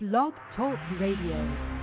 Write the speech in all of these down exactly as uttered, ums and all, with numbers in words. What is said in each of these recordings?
Blog Talk Radio.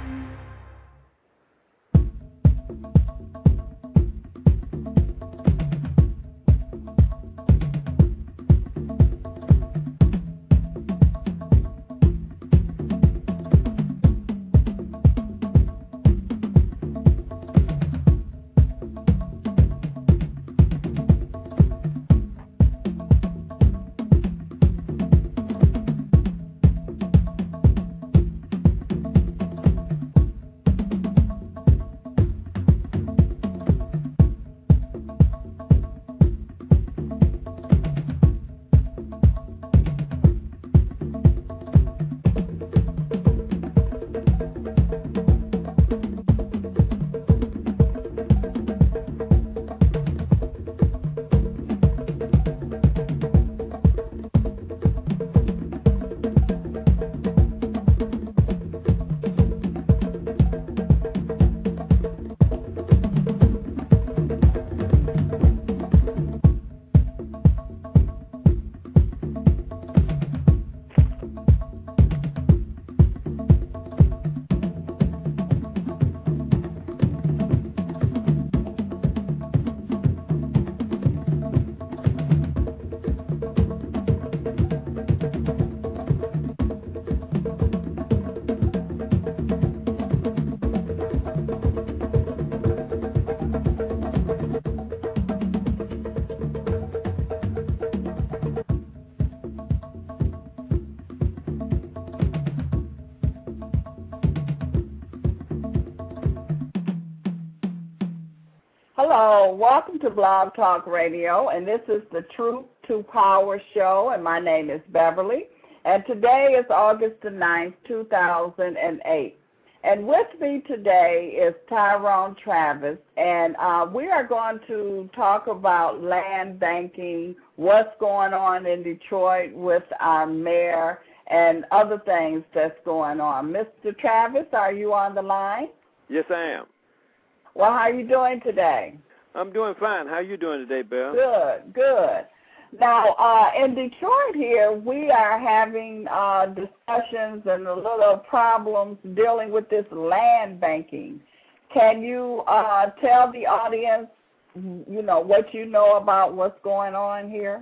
Hello, welcome to Blog Talk Radio, and this is the Truth to Power show, and my name is Beverly, and today is August the ninth, two thousand eight. And with me today is Tyrone Travis, and uh, we are going to talk about land banking, what's going on in Detroit with our mayor, and other things that's going on. Mister Travis, are you on the line? Yes, I am. Well, how are you doing today? I'm doing fine. How are you doing today, Bill? Good, good. Now, uh, in Detroit here, we are having uh, discussions and a little problems dealing with this land banking. Can you uh, tell the audience, you know, what you know about what's going on here?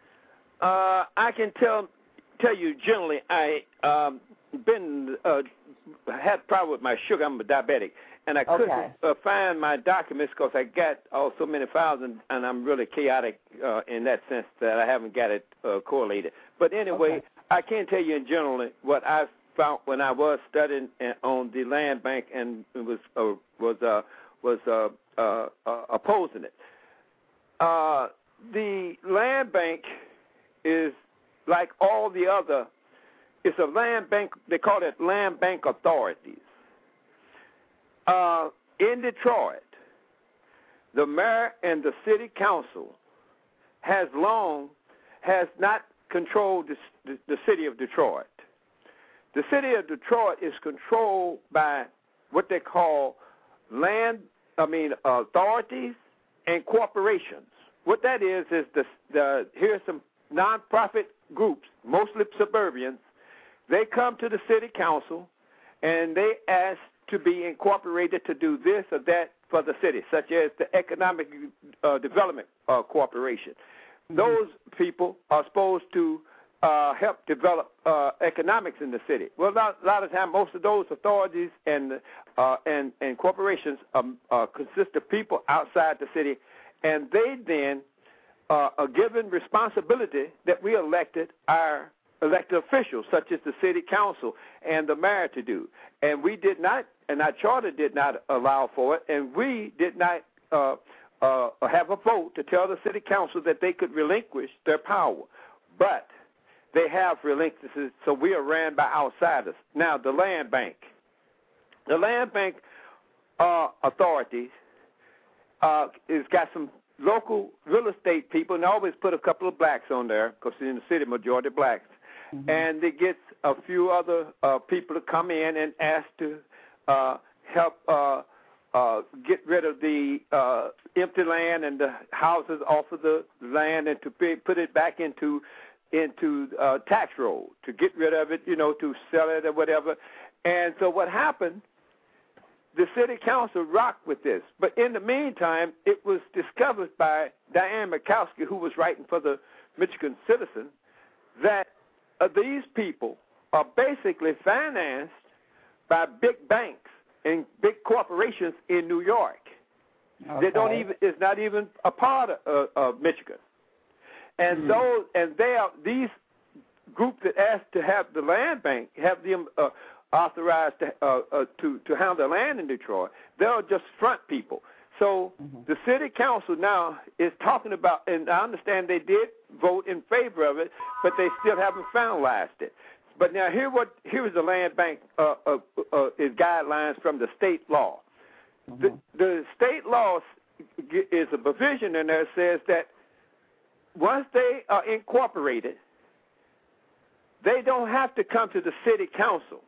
Uh, I can tell tell you generally. I um, been uh, had problem with my sugar. I'm a diabetic. And I couldn't okay. uh, find my documents because I got oh, so many files, and, and I'm really chaotic uh, in that sense that I haven't got it uh, correlated. But anyway, okay. I can tell you in general what I found when I was studying on the land bank and was uh, was uh, was uh, uh, uh, opposing it. Uh, the land bank is like all the other. It's a land bank. They call it land bank authorities. Uh, in Detroit, the mayor and the city council has long has not controlled the, the, the city of Detroit. The city of Detroit is controlled by what they call land, I mean, authorities and corporations. What that is is the, the here's some nonprofit groups, mostly suburbans. They come to the city council and they ask to be incorporated to do this or that for the city, such as the Economic uh, Development uh, Corporation. Mm-hmm. Those people are supposed to uh, help develop uh, economics in the city. Well, a lot, a lot of times, most of those authorities and uh, and, and corporations um, uh, consist of people outside the city, and they then uh, are given responsibility that we elected our elected officials, such as the city council and the mayor, to do. And we did not, and our charter did not allow for it, and we did not uh, uh, have a vote to tell the city council that they could relinquish their power. But they have relinquished it, so we are ran by outsiders. Now, the land bank. The land bank uh, authorities uh, has got some local real estate people, and they always put a couple of blacks on there because in the city, majority blacks. Mm-hmm. And they get a few other uh, people to come in and ask to uh, help uh, uh, get rid of the uh, empty land and the houses off of the land and to pay, put it back into into uh, tax roll to get rid of it, you know, to sell it or whatever. And so what happened, the city council rocked with this. But in the meantime, it was discovered by Diane Mikowski, who was writing for the Michigan Citizen, that uh, these people are basically financed by big banks and big corporations in New York. Okay. They don't even, it's not even a part of, uh, of Michigan. And mm. so, and they are, these groups that asked to have the land bank, have them uh, authorized to, uh, uh, to to handle land in Detroit, they're just front people. So mm-hmm. the city council now is talking about, and I understand they did vote in favor of it, but they still haven't finalized it. But now here what here's the land bank uh, uh, uh, is guidelines from the state law. Mm-hmm. The, the state law is a provision in there that says that once they are incorporated, they don't have to come to the city council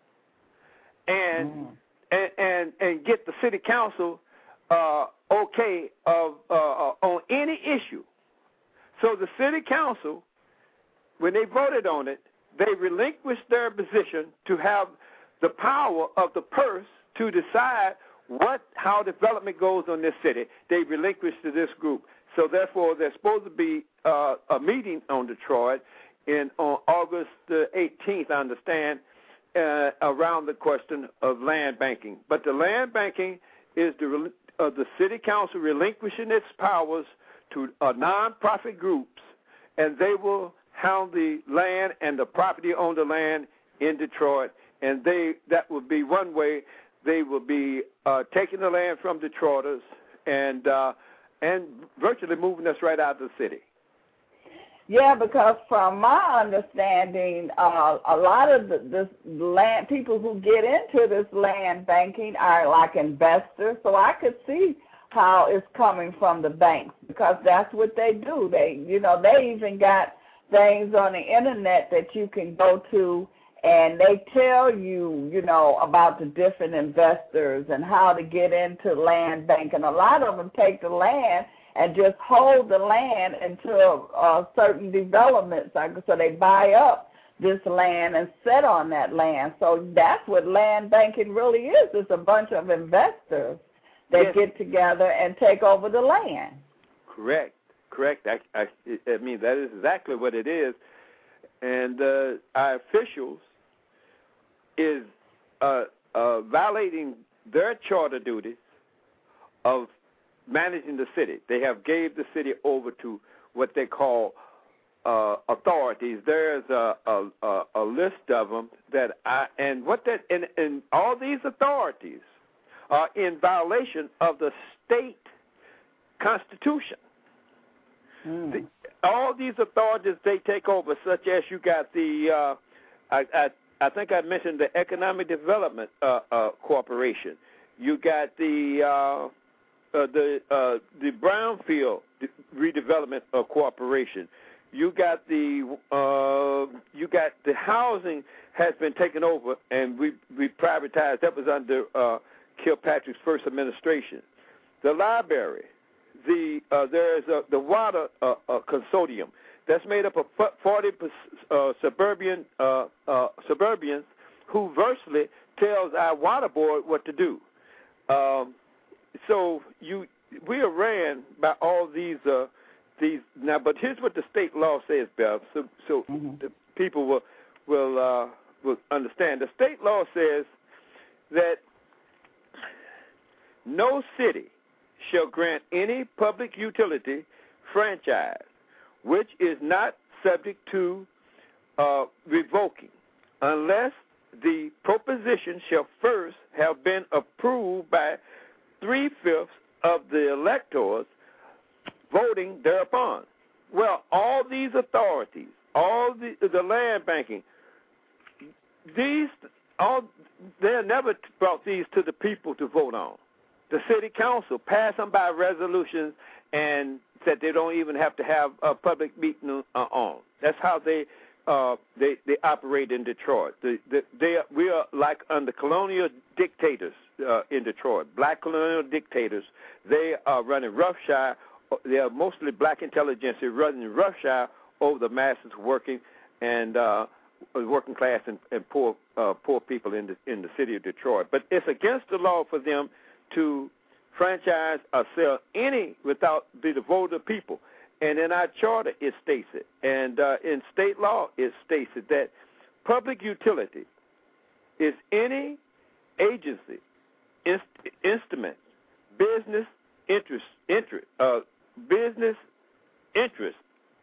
and mm. and, and and get the city council uh, okay of uh, uh, on any issue. So the city council, when they voted on it, they relinquished their position to have the power of the purse to decide what how development goes on this city. They relinquished to this group. So therefore, there's supposed to be uh, a meeting on Detroit in on August the eighteenth, I understand, uh, around the question of land banking. But the land banking is the uh, the city council relinquishing its powers to uh, nonprofit groups, and they will handle the land and the property on the land in Detroit. And they that will be one way they will be uh, taking the land from Detroiters and uh, and virtually moving us right out of the city. Yeah, because from my understanding, uh, a lot of the this land people who get into this land banking are like investors. So I could see how it's coming from the banks because that's what they do. They, you know, they even got things on the internet that you can go to, and they tell you, you know, about the different investors and how to get into land banking. A lot of them take the land and just hold the land until uh, certain developments. So they buy up this land and sit on that land. So that's what land banking really is. It's a bunch of investors that yes. get together and take over the land. Correct. Correct. I, I, I mean, that is exactly what it is. And uh, our officials is uh, uh, violating their charter duties of managing the city. They have gave the city over to what they call uh, authorities. There's a, a, a, a list of them that I, and what that, and, and all these authorities are in violation of the state constitution. Mm. The, all these authorities they take over, such as you got the, uh, I, I, I think I mentioned the Economic Development uh, uh, Corporation. You got the uh, uh, the uh, the Brownfield Redevelopment uh, Corporation. You got the uh, you got the housing has been taken over and we we privatized. That was under uh, Kilpatrick's first administration. The library. The uh, there's a, the water uh, uh, consortium that's made up of forty uh, suburban uh, uh, suburbians who virtually tells our water board what to do. Um, so you we are ran by all these uh, these now. But here's what the state law says, Bev. So so mm-hmm. the people will will uh, will understand. The state law says that no city shall grant any public utility franchise which is not subject to uh, revoking unless the proposition shall first have been approved by three-fifths of the electors voting thereupon. Well, all these authorities, all the, the land banking, these all they never brought these to the people to vote on. The city council passed them by resolutions and said they don't even have to have a public meeting uh, on. That's how they uh, they they operate in Detroit. The, the, they we are like under colonial dictators uh, in Detroit. Black colonial dictators. They are running roughshod. They are mostly black intelligentsia running roughshod over the masses working and uh, working class and, and poor uh, poor people in the in the city of Detroit. But it's against the law for them to franchise or sell any without be the vote of the people. And in our charter, it states it. And uh, in state law, it states it that public utility is any agency, inst- instrument, business interest, interest, uh, business interest,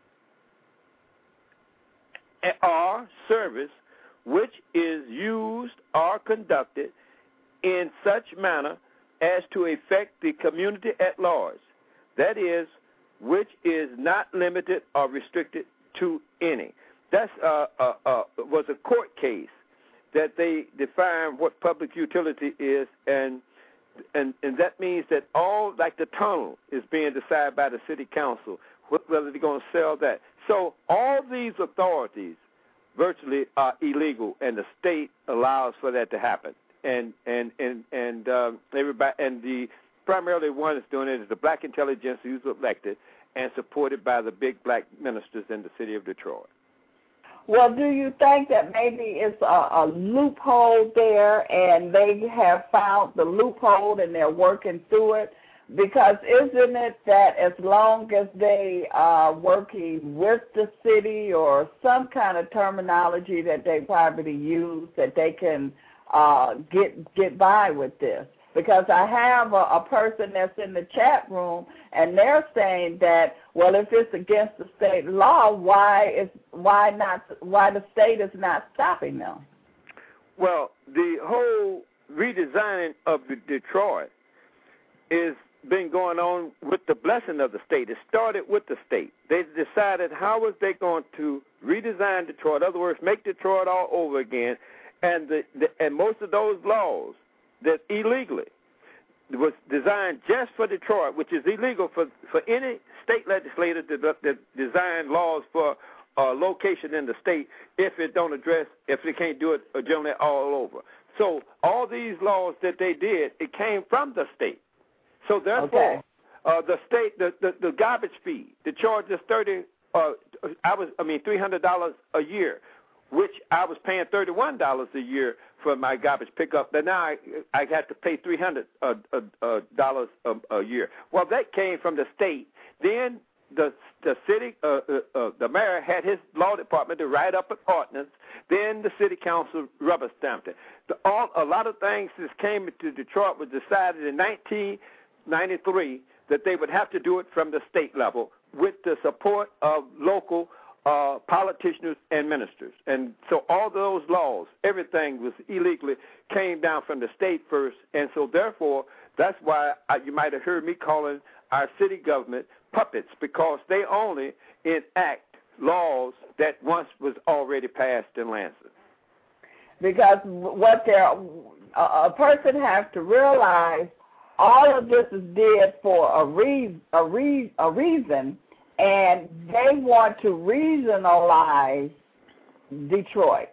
or service which is used or conducted in such manner as to affect the community at large. That is, which is not limited or restricted to any. That's uh, uh, uh, was a court case that they defined what public utility is, and and and that means that all, like the tunnel, is being decided by the city council whether they're going to sell that. So all these authorities virtually are illegal, and the state allows for that to happen. And and and and um, everybody, and the primarily one that's doing it is the black intelligentsia who's elected and supported by the big black ministers in the city of Detroit. Well, do you think that maybe it's a, a loophole there, and they have found the loophole and they're working through it? Because isn't it that as long as they are working with the city or some kind of terminology that they probably use, that they can uh, get get by with this? Because I have a, a person that's in the chat room, and they're saying that, well, if it's against the state law, why is why not why the state is not stopping them? Well, the whole redesigning of the Detroit is been going on with the blessing of the state. It started with the state. They decided how was they going to redesign Detroit. In other words, make Detroit all over again, and the, the and most of those laws that illegally was designed just for Detroit, which is illegal for, for any state legislator to, to design laws for uh, location in the state if it don't address, if they can't do it generally all over. So all these laws that they did, it came from the state. So therefore, okay. uh, the state, the, the, the garbage fee, the charge is thirty. Uh, I was, I mean, three hundred dollars a year, which I was paying thirty-one dollars a year for my garbage pickup. But now I, I had to pay three hundred dollars a, a year. Well, that came from the state. Then the the city, uh, uh, uh, the mayor had his law department to write up an ordinance. Then the city council rubber stamped it. The, all, a lot of things that came to Detroit was decided in nineteen ninety-three that they would have to do it from the state level with the support of local uh, politicians and ministers. And so all those laws, everything was illegally, came down from the state first. And so therefore, that's why I, you might have heard me calling our city government puppets, because they only enact laws that once was already passed in Lansing. Because what they're, a, a person has to realize, all of this is did for a, re, a, re, a reason, and they want to regionalize Detroit,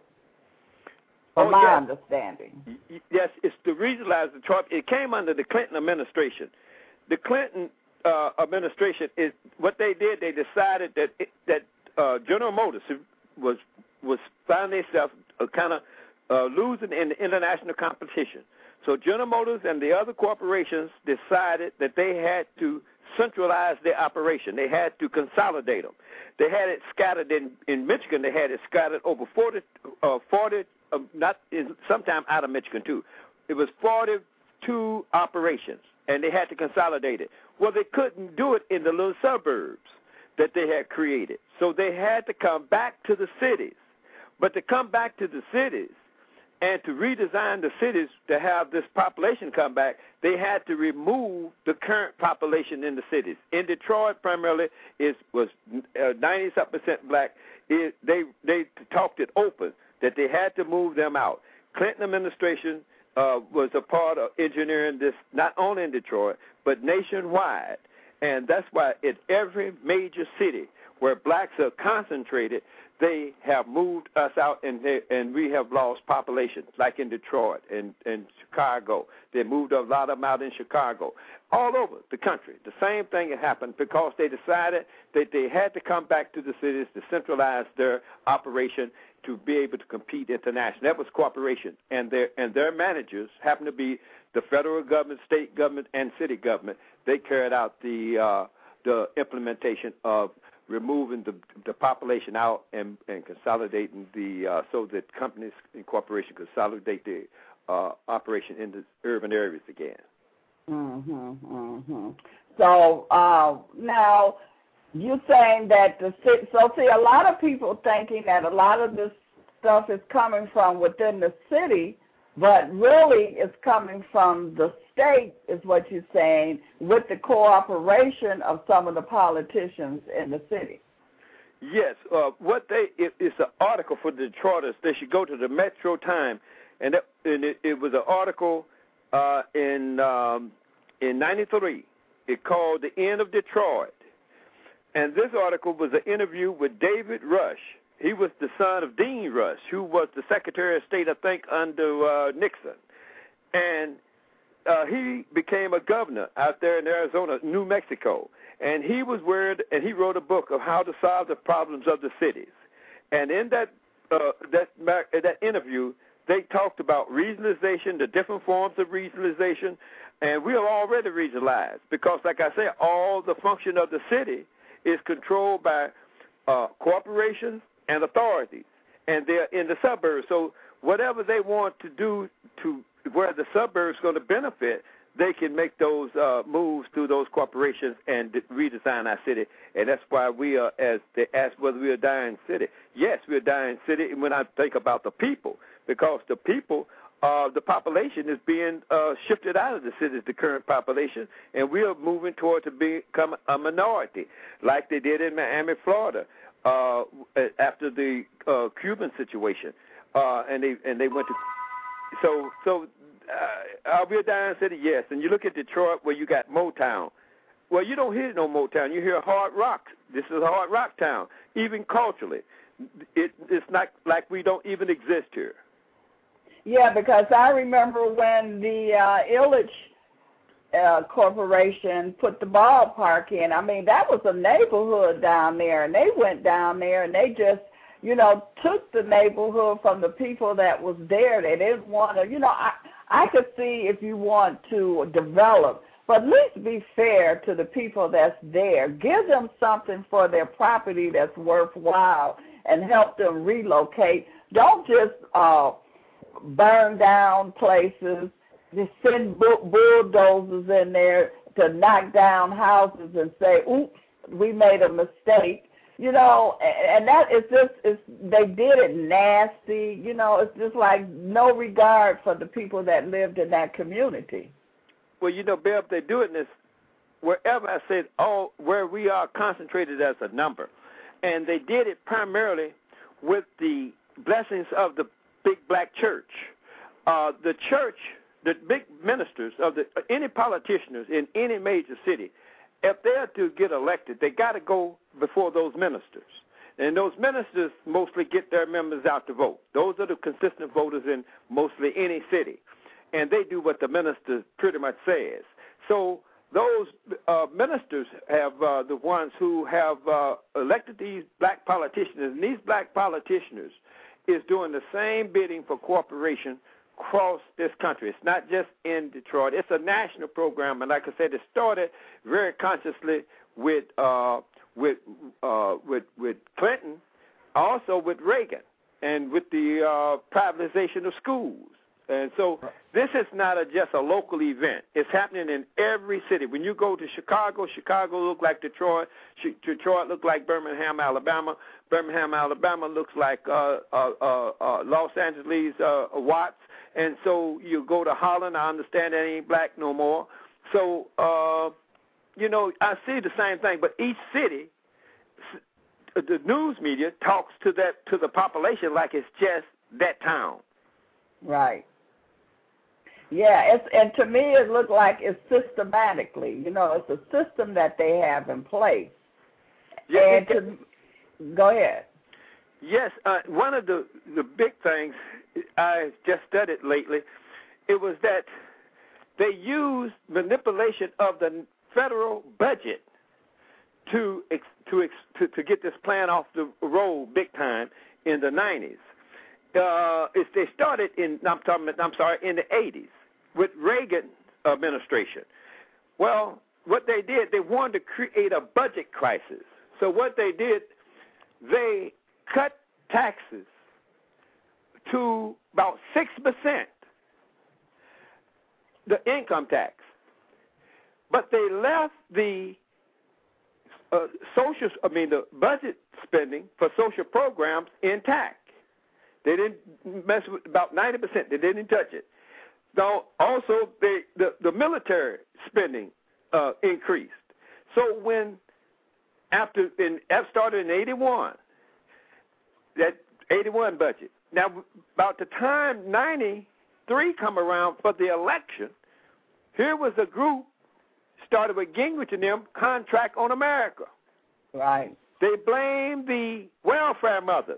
from oh, my yes. understanding. Yes, it's to regionalize Detroit. It came under the Clinton administration. The Clinton uh, administration, is what they did, they decided that it, that uh, General Motors was was finding themselves uh, kind of uh, losing in the international competition. So General Motors and the other corporations decided that they had to centralize their operation. They had to consolidate them. They had it scattered in, in Michigan. They had it scattered over forty, uh, forty uh, not sometime out of Michigan too. It was forty-two operations, and they had to consolidate it. Well, they couldn't do it in the little suburbs that they had created. So they had to come back to the cities. But to come back to the cities, and to redesign the cities to have this population come back, they had to remove the current population in the cities. In Detroit, primarily, it was ninety-something percent black. It, they they talked it open that they had to move them out. Clinton administration uh, was a part of engineering this, not only in Detroit, but nationwide. And that's why in every major city where blacks are concentrated, they have moved us out, and they, and we have lost population, like in Detroit and, and Chicago. They moved a lot of them out in Chicago. All over the country, the same thing had happened because they decided that they had to come back to the cities to centralize their operation to be able to compete internationally. That was cooperation, and their and their managers happened to be the federal government, state government, and city government. They carried out the uh, the implementation of removing the the population out and, and consolidating the uh, so that companies and corporations consolidate their uh, operation in the urban areas again. Mhm, mhm. So uh, now you're saying that the city. So see, a lot of people thinking that a lot of this stuff is coming from within the city, but really it's coming from the state, is what you're saying, with the cooperation of some of the politicians in the city. Yes, uh, what they it, it's an article for the Detroiters. They should go to the Metro Time, and, that, and it, it was an article uh, in um, in ninety-three. It called "The End of Detroit," and this article was an interview with David Rush. He was the son of Dean Rush, who was the Secretary of State, I think, under uh, Nixon, and uh, he became a governor out there in Arizona, New Mexico. And he was worried, and he wrote a book of how to solve the problems of the cities. And in that uh, that that interview, they talked about regionalization, the different forms of regionalization, and we are already regionalized because, like I said, all the function of the city is controlled by uh, corporations and authorities, and they're in the suburbs. So whatever they want to do to where the suburbs are going to benefit, they can make those uh, moves through those corporations and d- redesign our city. And that's why we are, as they ask whether we're a dying city. Yes, we're a dying city when I think about the people, because the people, uh, the population is being uh, shifted out of the cities, the current population, and we are moving toward to become a minority, like they did in Miami, Florida, uh, after the uh, Cuban situation. Uh, and they and they went to, so, so, Uh, are we a dying city? Yes. And you look at Detroit where you got Motown. Well, you don't hear no Motown. You hear hard rock. This is a hard rock town. Even culturally, it, it's not like we don't even exist here. Yeah, because I remember when the uh, Illich uh, Corporation put the ballpark in. I mean, that was a neighborhood down there, and they went down there and they just, you know, took the neighborhood from the people that was there. They didn't want to, you know, I, I could see if you want to develop, but at least be fair to the people that's there. Give them something for their property that's worthwhile and help them relocate. Don't just uh, burn down places. Just send bulldozers in there to knock down houses and say, oops, we made a mistake. You know, and that is just, it's, they did it nasty. You know, it's just like no regard for the people that lived in that community. Well, you know, Bev, they're doing this wherever I said, oh, where we are concentrated as a number. And they did it primarily with the blessings of the big black church. Uh, the church, the big ministers of the any politicians in any major city, if they're to get elected, they got to go before those ministers. And those ministers mostly get their members out to vote. Those are the consistent voters in mostly any city. And they do what the minister pretty much says. So those uh, ministers have uh, the ones who have uh, elected these black politicians. And these black politicians is doing the same bidding for corporation across this country. It's not just in Detroit. It's a national program, and like I said, it started very consciously with uh, with uh, with with Clinton, also with Reagan, and with the uh, privatization of schools. And so this is not a, just a local event. It's happening in every city. When you go to Chicago, Chicago look like Detroit. Detroit look like Birmingham, Alabama. Birmingham, Alabama looks like uh, uh, uh, uh, Los Angeles, uh, Watts. And so you go to Holland, I understand that ain't black no more. So, uh, you know, I see the same thing. But each city, the news media talks to that to the population like it's just that town. Right. Yeah, it's, and to me it looked like it's systematically, you know, it's a system that they have in place. Yeah, and it, to, Go ahead. Yes, uh, one of the, the big things I just studied lately, it was that they used manipulation of the federal budget to ex, to, ex, to to get this plan off the road big time in the nineties. Uh, if they started in I'm talking I'm sorry in the eighties with Reagan administration. Well, what they did, they wanted to create a budget crisis. So what they did, they cut taxes to about six percent, the income tax. But they left the uh, social, I mean, the budget spending for social programs intact. They didn't mess with about ninety percent. They didn't touch it. So also, they, the, the military spending uh, increased. So when, after, in, that started in eighty-one, that eighty-one budget. Now, about the time ninety-three come around for the election, here was a group, started with Gingrich and them, Contract on America. Right. They blamed the welfare mothers.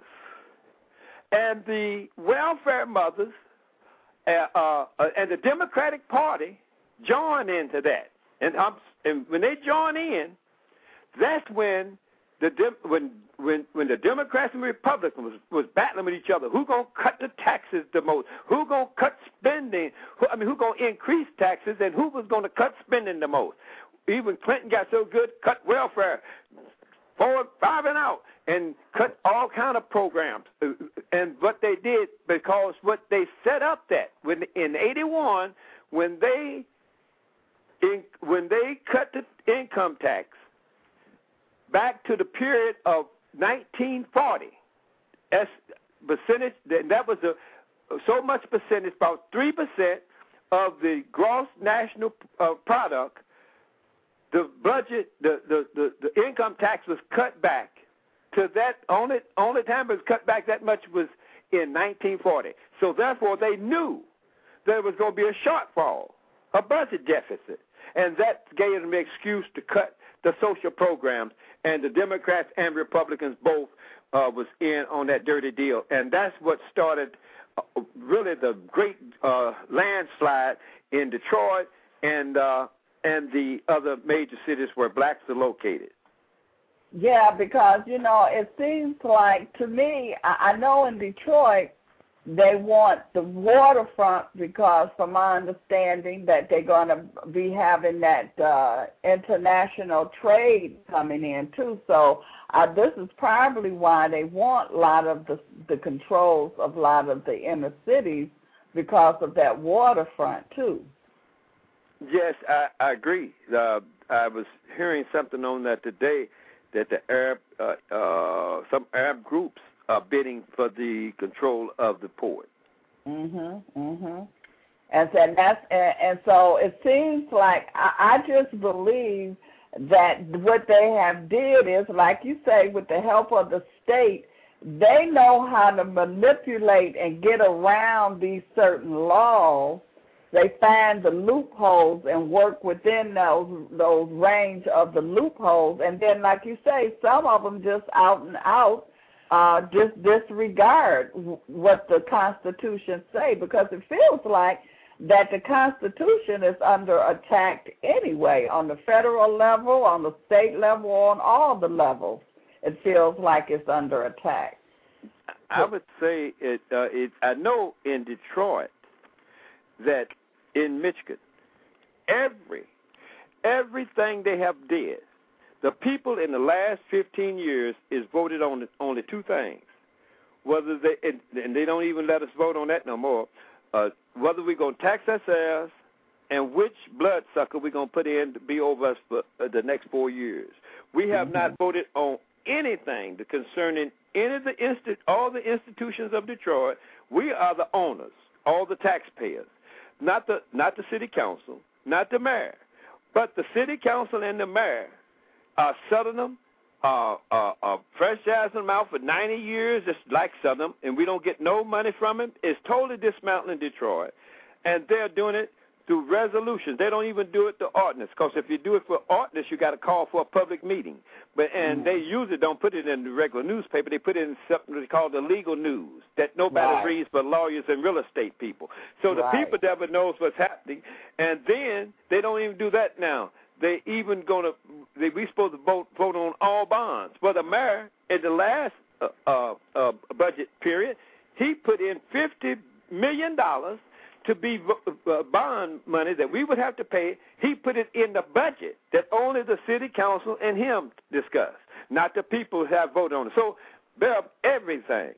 And the welfare mothers uh, uh, and the Democratic Party joined into that. And, um, and when they join in, that's when the when when when the Democrats and Republicans was, was battling with each other. Who gonna cut the taxes the most? Who gonna cut spending? Who, I mean, who gonna increase taxes? And who was gonna cut spending the most? Even Clinton got so good, cut welfare, forward, five and out, and cut all kind of programs. And what they did, because what they set up that when in eighty-one, when they in, when they cut the income tax back to the period of nineteen forty, as percentage, that was a so much percentage, about three percent of the gross national uh, product. The budget, the, the, the, the income tax was cut back to that. Only only time it was cut back that much was in nineteen forty. So therefore, they knew there was going to be a shortfall, a budget deficit, and that gave them the excuse to cut the social programs. And the Democrats and Republicans both uh, was in on that dirty deal, and that's what started uh, really the great uh, landslide in Detroit and. Uh, and the other major cities where blacks are located. Yeah, because, you know, it seems like, to me, I, I know in Detroit they want the waterfront because, from my understanding, that they're going to be having that uh, international trade coming in, too. So uh, this is probably why they want a lot of the, the controls of a lot of the inner cities because of that waterfront, too. Yes, I, I agree. Uh, I was hearing something on that today that the Arab, uh, uh, some Arab groups are bidding for the control of the port. Mhm, mhm. And so that's and, and so it seems like I, I just believe that what they have did is, like you say, with the help of the state, they know how to manipulate and get around these certain laws. They find the loopholes and work within those those range of the loopholes. And then, like you say, some of them just out and out uh, just disregard what the Constitution say, because it feels like that the Constitution is under attack anyway, on the federal level, on the state level, on all the levels. It feels like it's under attack. I would say it. Uh, it I know in Detroit that in Michigan, every everything they have did, the people in the last fifteen years is voted on only two things. Whether they and, and they don't even let us vote on that no more. Uh, whether we're gonna tax ourselves and which bloodsucker we're gonna put in to be over us for uh, the next four years. We have mm-hmm. not voted on anything concerning any of the insti- all the institutions of Detroit. We are the owners, all the taxpayers. Not the not the city council, not the mayor, but the city council and the mayor are Southern, uh, uh, uh, franchising them out for ninety years, just like Southern, and we don't get no money from it. It's totally dismantling Detroit, and they're doing it through resolutions. They don't even do it to ordinance, because if you do it for ordinance, you got to call for a public meeting. But and mm. they usually don't put it in the regular newspaper. They put it in something they call the legal news that nobody right. reads but lawyers and real estate people. So the right. people never knows what's happening. And then they don't even do that now. They even gonna they we supposed to vote vote on all bonds. Well, the mayor in the last uh, uh, uh, budget period, he put in fifty million dollars to be uh, bond money that we would have to pay. He put it in the budget that only the city council and him discuss, not the people who have voted on it. So, Bev, everything,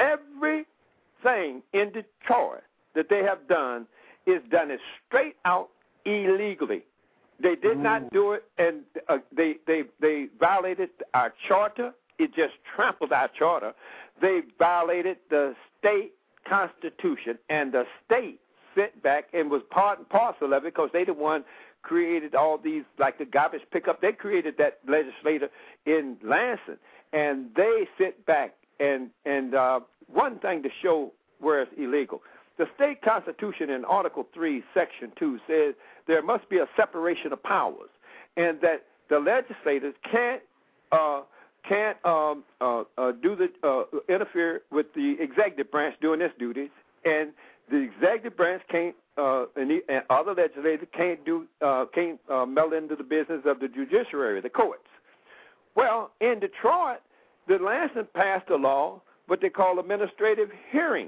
everything in Detroit that they have done is done it straight out illegally. They did mm. not do it, and uh, they, they, they violated our charter. It just trampled our charter. They violated the state constitution, and the state sent back and was part and parcel of it, because they the one created all these, like the garbage pickup. They created that legislator in Lansing, and they sit back. And and uh, one thing to show where it's illegal, the state constitution in Article three, Section two says there must be a separation of powers, and that the legislators can't uh, can't um, uh, uh, do the uh, interfere with the executive branch doing its duties, and the executive branch can't, uh, and, the, and other legislators can't do, uh, can't uh, meld into the business of the judiciary, the courts. Well, in Detroit, the Lansing passed a law, what they call administrative hearing.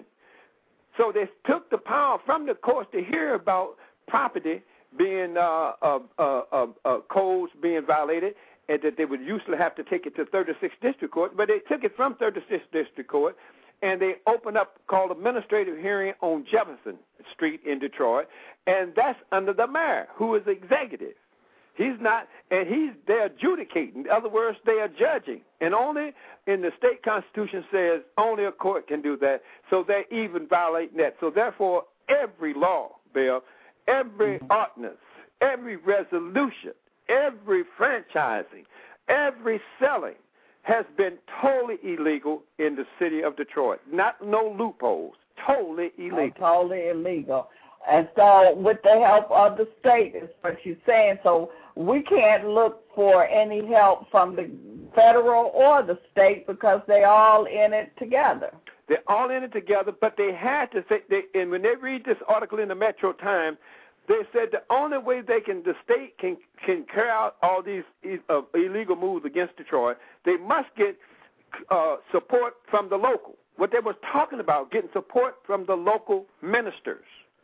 So they took the power from the courts to hear about property being, uh, uh, uh, uh, uh, codes being violated, and that they would usually have to take it to thirty-sixth District Court, but they took it from thirty-sixth District Court, and they opened up called administrative hearing on Jefferson Street in Detroit, and that's under the mayor, who is executive. He's not, and he's they're adjudicating. In other words, they are judging, and only in the state constitution says only a court can do that. So they're even violating that. So therefore, every law, Bill, every ordinance, every resolution, every franchising, every selling has been totally illegal in the city of Detroit. Not no loopholes, totally illegal. Oh, totally illegal. And so with the help of the state is what you're saying. So we can't look for any help from the federal or the state because they're all in it together. They're all in it together, but they had to say, they, and when they read this article in the Metro Times, they said the only way they can, the state can can carry out all these uh, illegal moves against Detroit, they must get uh, support from the local. What they were talking about, getting support from the local ministers.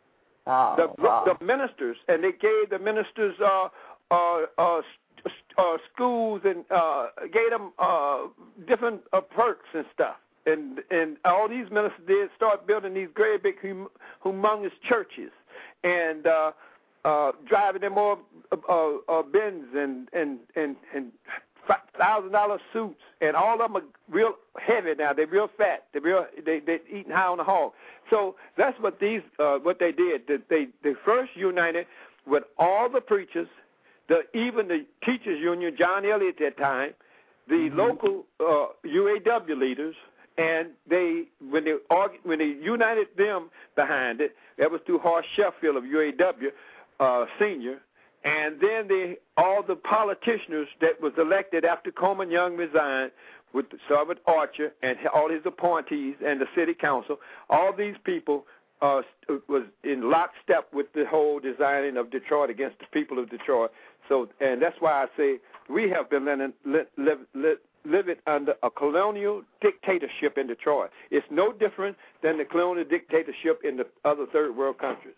Oh, the, wow. the ministers, and they gave the ministers uh, uh, uh, uh, schools and uh, gave them uh, different uh, perks and stuff. And and all these ministers did start building these great big hum- humongous churches, and uh, uh, driving them more uh, uh, Benz and and and and thousand dollar suits, and all of them are real heavy now. They're real fat. They're real. They they eating high on the hog. So that's what these uh, what they did. They they first united with all the preachers, the even the teachers union, John Elliott at that time, the mm-hmm. local uh, U A W leaders. And they, when they when they united them behind it, that was through Horst Sheffield of U A W, uh, senior, and then they all the politicians that was elected after Coleman Young resigned, with Sergeant Archer and all his appointees and the city council. All these people uh, was in lockstep with the whole designing of Detroit against the people of Detroit. So, and that's why I say we have been living. Live, live, live, living under a colonial dictatorship in Detroit. It's no different than the colonial dictatorship in the other third world countries.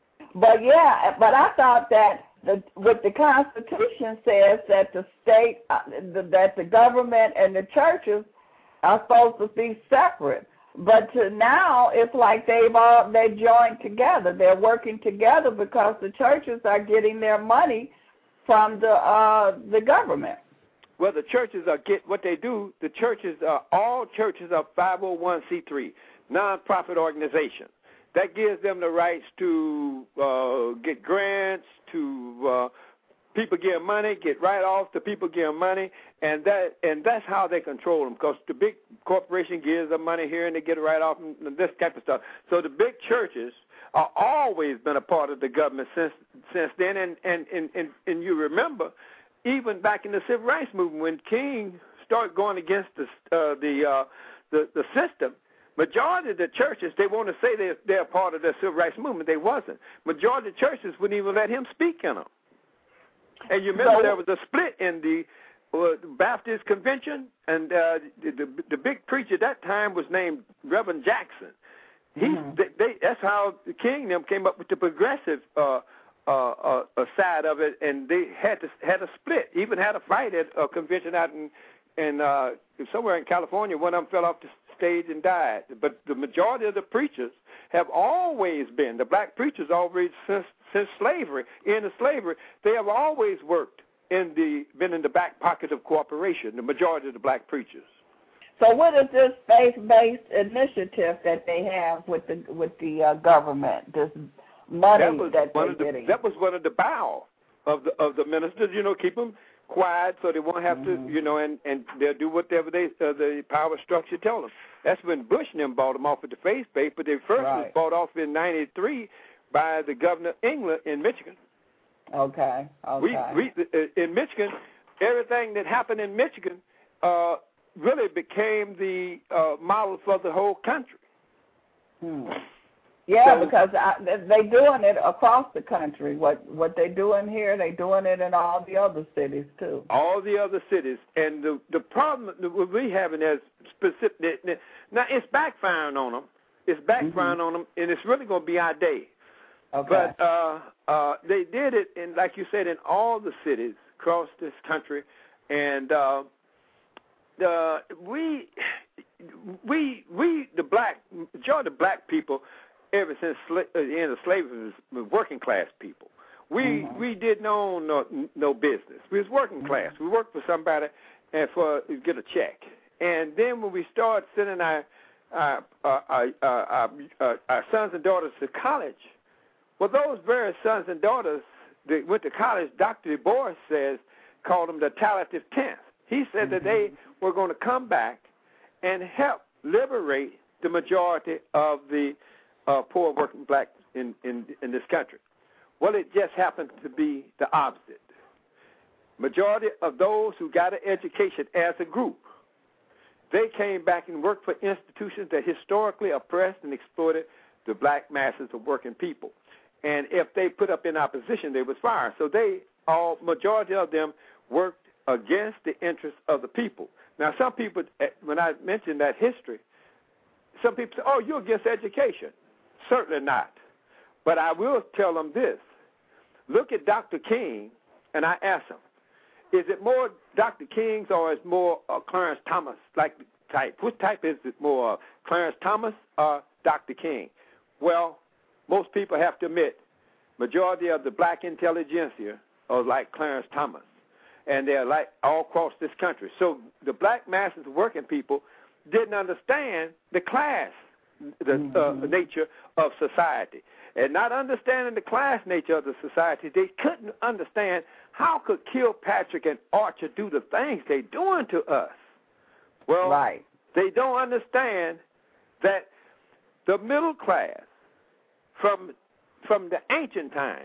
But yeah, but I thought that the, what the Constitution says that the state, uh, the, that the government and the churches are supposed to be separate. But to now it's like they've all they joined together. They're working together because the churches are getting their money from the uh, the government. Well, the churches are get what they do. The churches are all churches are five oh one c three, nonprofit organization. That gives them the rights to uh, get grants, to uh, people give money, get write-offs to people give money, and that and that's how they control them. Because the big corporation gives them money here and they get a write-off and this type of stuff. So the big churches are always been a part of the government since since then. And and, and, and, and you remember, even back in the civil rights movement, when King started going against the uh, the, uh, the the system, majority of the churches, they want to say they're, they're part of the civil rights movement. They wasn't. Majority of churches wouldn't even let him speak in them. And you remember so, there was a split in the uh, Baptist convention, and uh, the, the the big preacher at that time was named Reverend Jackson. He, mm-hmm. they, they, that's how the King and them came up with the progressive uh, uh, uh, side of it, and they had to had a split. Even had a fight at a convention out in in uh, somewhere in California. One of them fell off the stage and died. But the majority of the preachers have always been, the black preachers always since since slavery, in the slavery, they have always worked in the been in the back pocket of cooperation. The majority of the black preachers. So what is this faith-based initiative that they have with the with the uh, government? This money that, was that one they're of the, getting. That was one of the bow of the of the ministers. You know, keep them quiet so they won't have mm-hmm. to. You know, and, and they'll do whatever they uh, the power structure tells them. That's when Bush and them bought them off with the faith-based, but they first right. was bought off in ninety-three by the governor of England in Michigan. Okay. Okay. We, we uh, in Michigan, everything that happened in Michigan. Uh, really became the uh, model for the whole country. Hmm. Yeah, so, because I, they doing it across the country. What what they doing here, they doing it in all the other cities too. All the other cities, and the the problem that we having is specific. Now it's backfiring on them. It's backfiring mm-hmm. on them, and it's really going to be our day. Okay. But uh, uh, they did it, in, like you said, in all the cities across this country, and. Uh, Uh, we, we, we, the black, majority of black people, ever since sla- uh, the end of slavery, was working class people. We, mm-hmm. we didn't own no, no business. We was working mm-hmm. class. We worked for somebody and for to get a check. And then when we started sending our, our, our, our, our, our, our sons and daughters to college, well, those very sons and daughters that went to college, Doctor Du Bois says, called them the talented tenth. He said mm-hmm. that they were going to come back and help liberate the majority of the uh, poor working blacks in, in, in this country. Well, it just happened to be the opposite. Majority of those who got an education as a group, they came back and worked for institutions that historically oppressed and exploited the black masses of working people. And if they put up in opposition, they was fired. So they, all majority of them, worked against the interests of the people. Now, some people, when I mention that history, some people say, oh, you're against education. Certainly not. But I will tell them this. Look at Doctor King, and I ask him, is it more Doctor King's or is it more uh, Clarence Thomas like type? Which type is it more, uh, Clarence Thomas or Doctor King? Well, most people have to admit, majority of the black intelligentsia are like Clarence Thomas. And they're like all across this country. So the black masses of working people didn't understand the class, the mm-hmm. uh, nature of society. And not understanding the class nature of the society, they couldn't understand how could Kilpatrick and Archer do the things they're doing to us. Well, right. They don't understand that the middle class from from the ancient times,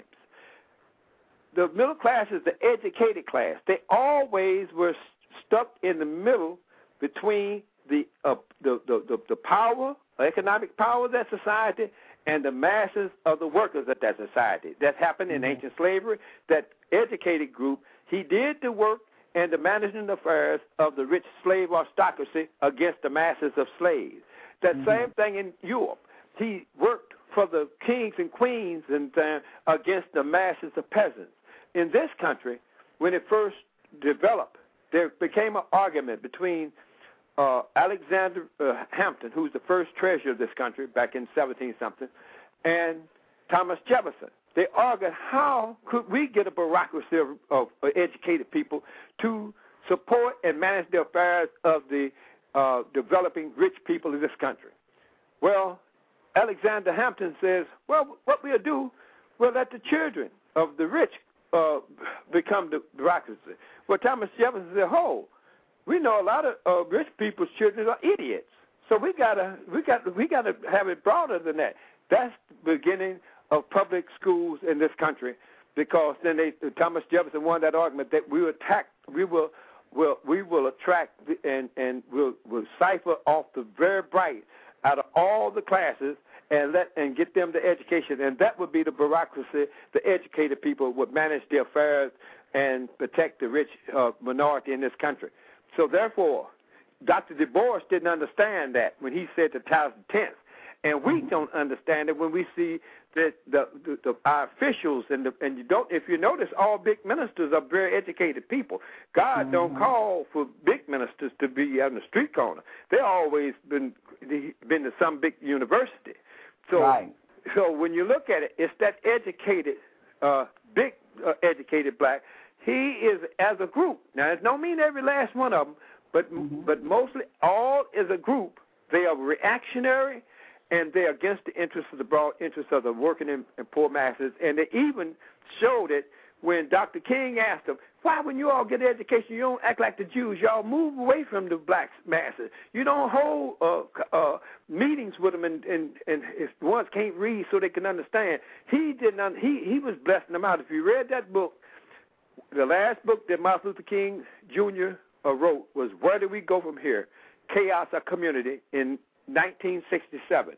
the middle class is the educated class. They always were stuck in the middle between the uh, the, the, the the power, economic power of that society, and the masses of the workers of that society. That happened in mm-hmm. ancient slavery. That educated group, he did the work and the management affairs of the rich slave aristocracy against the masses of slaves. That mm-hmm. same thing in Europe. He worked for the kings and queens and uh, against the masses of peasants. In this country, when it first developed, there became an argument between uh, Alexander uh, Hampton, who's the first treasurer of this country back in seventeen-something, and Thomas Jefferson. They argued how could we get a bureaucracy of, of educated people to support and manage the affairs of the uh, developing rich people of this country. Well, Alexander Hampton says, well, what we'll do, we'll let the children of the rich uh, become the bureaucracy. Well, Thomas Jefferson said, oh, we know a lot of uh, rich people's children are idiots. So we gotta, we got, we gotta have it broader than that. That's the beginning of public schools in this country, because then they, Thomas Jefferson won that argument that we will attack, we will, will we will attract and and will will cipher off the very bright out of all the classes and let and get them the education, and that would be the bureaucracy. The educated people would manage the affairs and protect the rich uh, minority in this country. So therefore, Doctor Du Bois didn't understand that when he said the thousand tenth. And we don't understand it when we see that the, the, the our officials and the, and you don't. If you notice, all big ministers are very educated people. God mm-hmm. don't call for big ministers to be on the street corner. They always been been to some big university. So right. so when you look at it, it's that educated, uh, big uh, educated black. He is as a group. Now, it don't mean every last one of them, but mm-hmm. but mostly all is a group. They are reactionary. And they're against the interests of the broad interests of the working and, and poor masses. And they even showed it when Doctor King asked them, why, when you all get education, you don't act like the Jews? Y'all move away from the black masses. You don't hold uh, uh, meetings with them, and, and, and if ones can't read so they can understand. He did not. He, he was blessing them out. If you read that book, the last book that Martin Luther King Junior Uh, wrote was Where Do We Go From Here? Chaos or Community in nineteen sixty-seven.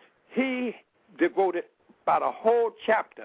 He devoted about a whole chapter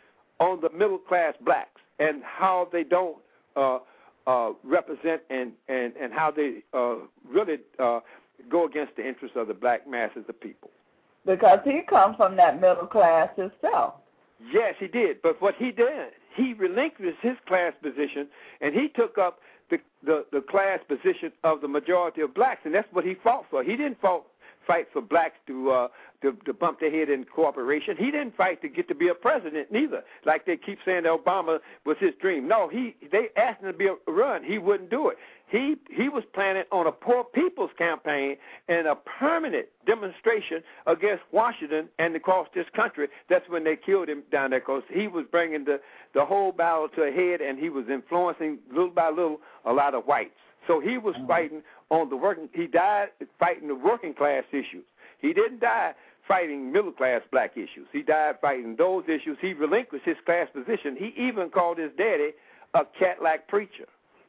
on the middle-class blacks and how they don't uh, uh, represent and, and, and how they uh, really uh, go against the interests of the black masses of people. Because he comes from that middle class himself. Yes, he did. But what he did, he relinquished his class position, and he took up the, the, the class position of the majority of blacks, and that's what he fought for. He didn't fought, fight for blacks to, uh, to to bump their head in cooperation. He didn't fight to get to be a president neither, like they keep saying that Obama was his dream. No, he they asked him to be a run. He wouldn't do it. He he was planning on a poor people's campaign and a permanent demonstration against Washington and across this country. That's when they killed him down there, because he was bringing the, the whole battle to a head, and he was influencing little by little a lot of whites. So he was mm-hmm. fighting on the working. He died fighting the working class issues. He didn't die fighting middle class black issues. He died fighting those issues. He relinquished his class position. He even called his daddy a Cadillac preacher.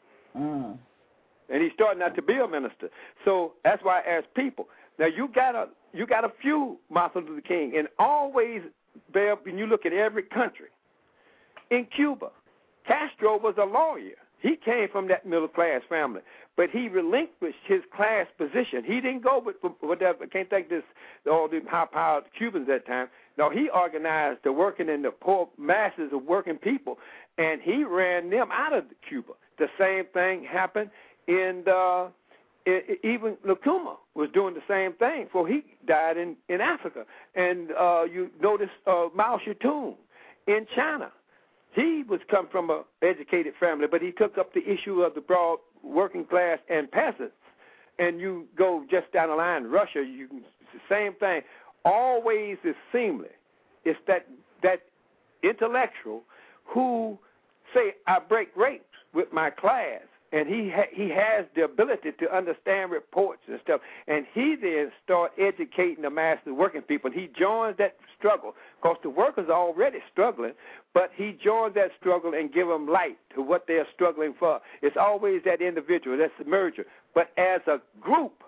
Mm. And he started not to be a minister. So that's why I ask people. Now you got a you got a few Martin Luther King, and always there. When you look at every country, in Cuba, Castro was a lawyer. He came from that middle class family, but he relinquished his class position. He didn't go with whatever. I can't think this all the high powered Cubans at that time. No, he organized the working and the poor masses of working people, and he ran them out of Cuba. The same thing happened in the, even Nkrumah was doing the same thing before he died in, in Africa. And uh, you notice uh, Mao Zedong in China. He was come from an educated family, but he took up the issue of the broad working class and peasants. And you go just down the line, Russia, you can, it's the same thing. Always is seamless. It's that that intellectual who say, I break ranks with my class, and he ha- he has the ability to understand reports and stuff, and he then start educating the masses, working people. And he joins that struggle, because the workers are already struggling, but he joins that struggle and give them light to what they're struggling for. It's always that individual, that's the merger. But as a group,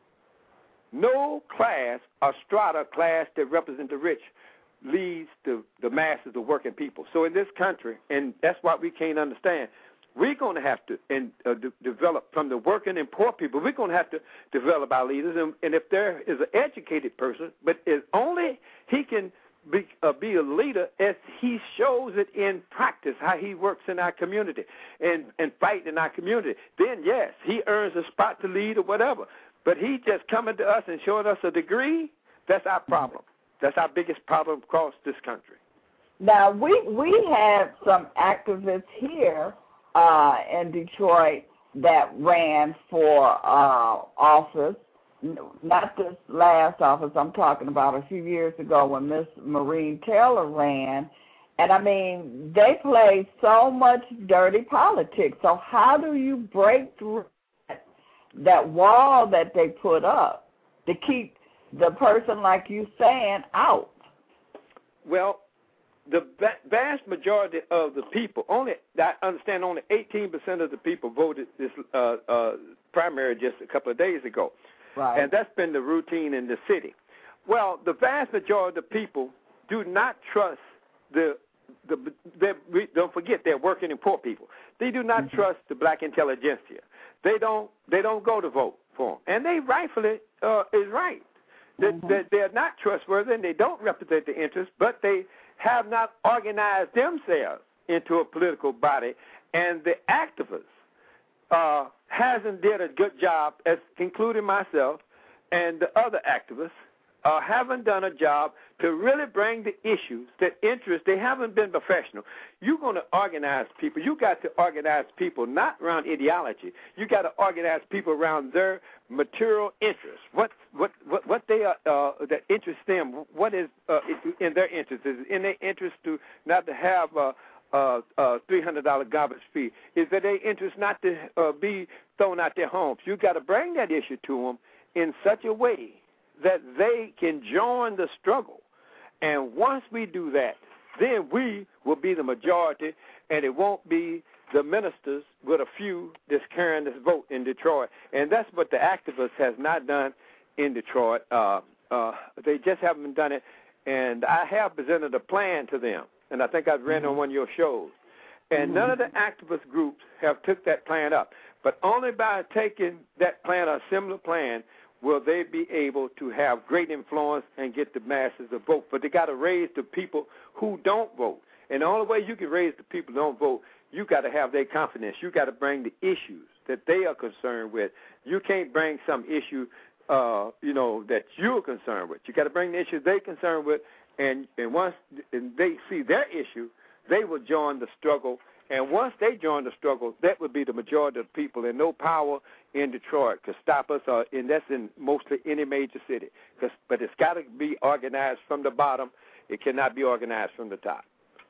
no class or strata class that represents the rich leads to the masses of working people. So in this country, and that's what we can't understand, we're going to have to and, uh, de- develop from the working and poor people. We're going to have to develop our leaders. And, and if there is an educated person, but if only he can be, uh, be a leader as he shows it in practice, how he works in our community and, and fight in our community, then, yes, he earns a spot to lead or whatever. But he just coming to us and showing us a degree, that's our problem. That's our biggest problem across this country. Now, we, we have some activists here Uh, in Detroit that ran for uh, office, not this last office, I'm talking about a few years ago when Miss Maureen Taylor ran. And, I mean, they played so much dirty politics. So how do you break through that, that wall that they put up to keep the person like you saying out? Well, the vast majority of the people, only I understand only eighteen percent of the people voted this uh, uh, primary just a couple of days ago. Right. And that's been the routine in the city. Well, the vast majority of the people do not trust the, the don't forget they're working and poor people. They do not mm-hmm. trust the black intelligentsia. They don't they don't go to vote for them. And they rightfully uh, is right. Mm-hmm. That, that they're not trustworthy and they don't represent the interests, but they have not organized themselves into a political body, and the activists uh, hasn't did a good job, as including myself and the other activists, uh, haven't done a job to really bring the issues that interest. They haven't been professional. You're going to organize people. You got to organize people not around ideology. You got to organize people around their material interests. What what what, what they are uh, that interests them. What is uh, in their interest? Is it in their interest to not to have a uh, uh, three hundred dollar garbage fee? Is it their interest not to uh, be thrown out their homes? You got to bring that issue to them in such a way that they can join the struggle. And once we do that, then we will be the majority, and it won't be the ministers with a few that's carrying this vote in Detroit. And that's what the activists has not done in Detroit. Uh, uh, they just haven't done it. And I have presented a plan to them, and I think I've read mm-hmm. on one of your shows. And mm-hmm. none of the activist groups have took that plan up. But only by taking that plan or a similar plan will they be able to have great influence and get the masses to vote. But they got to raise the people who don't vote. And the only way you can raise the people who don't vote, you got to have their confidence. You got to bring the issues that they are concerned with. You can't bring some issue, uh, you know, that you're concerned with. You got to bring the issues they're concerned with, and, and once and they see their issue, they will join the struggle. And once they join the struggle, that would be the majority of the people, and no power in Detroit could stop us, uh, and that's in mostly any major city. Cause, but it's got to be organized from the bottom. It cannot be organized from the top.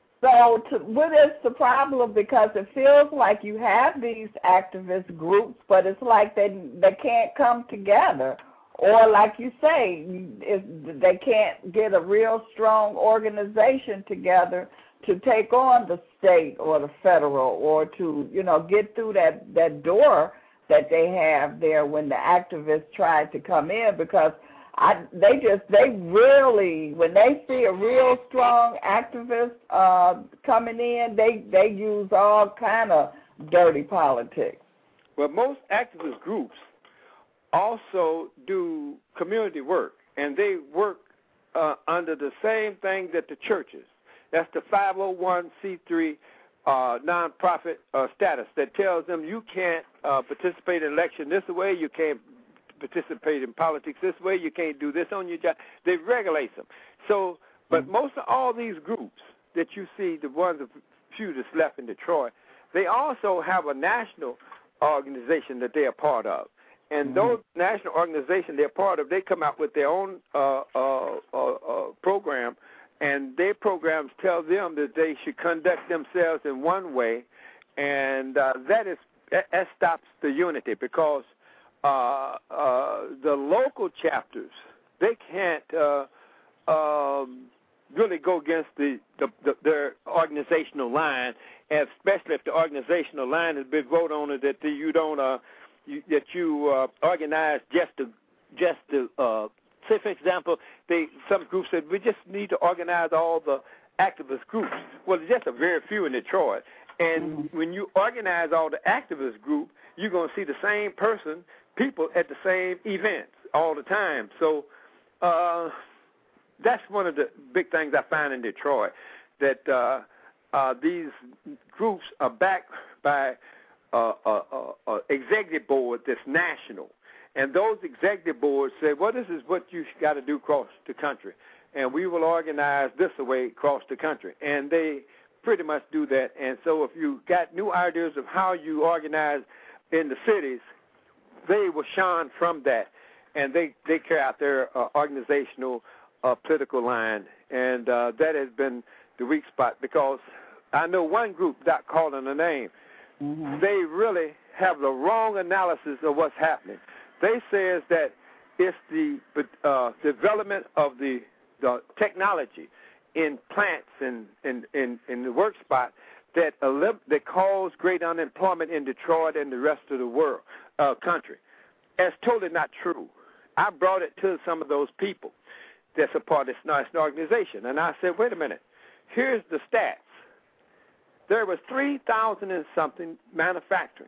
So to, what is the problem? Because it feels like you have these activist groups, but it's like they they can't come together. Or like you say, if they can't get a real strong organization together to take on the state or the federal, or to, you know, get through that, that door that they have there when the activists try to come in. Because I, they just, they really, when they see a real strong activist uh, coming in, they, they use all kind of dirty politics. Well, most activist groups also do community work, and they work uh, under the same thing that the churches. That's the five oh one c three uh, nonprofit uh, status that tells them you can't uh, participate in election this way, you can't participate in politics this way, you can't do this on your job. They regulate them. So, but mm-hmm. most of all these groups that you see, the ones, the few that's left in Detroit, they also have a national organization that they are part of. And mm-hmm. those national organizations they're part of, they come out with their own uh, uh, uh, uh, program. And their programs tell them that they should conduct themselves in one way, and uh, that is that, that stops the unity, because uh, uh, the local chapters, they can't uh, um, really go against the, the, the their organizational line, especially if the organizational line has been voted on it that you don't uh, you, that you uh, organize just to just to. Uh, Say, for example, they some groups said, we just need to organize all the activist groups. Well, there's just a very few in Detroit. And mm-hmm. when you organize all the activist group, you're going to see the same person, people at the same events all the time. So uh, that's one of the big things I find in Detroit, that uh, uh, these groups are backed by an uh, uh, uh, executive board that's national. And those executive boards say, well, this is what you got to do across the country, and we will organize this way across the country. And they pretty much do that. And so if you got new ideas of how you organize in the cities, they will shine from that, and they, they carry out their uh, organizational uh, political line. And uh, that has been the weak spot, because I know one group, not calling a name, mm-hmm. they really have the wrong analysis of what's happening. They says that it's the uh, development of the, the technology in plants and in, in, in the work spot that that cause great unemployment in Detroit and the rest of the world uh, country. That's totally not true. I brought it to some of those people that's a part of this national organization, and I said, wait a minute, here's the stats. There was three thousand and something manufacturing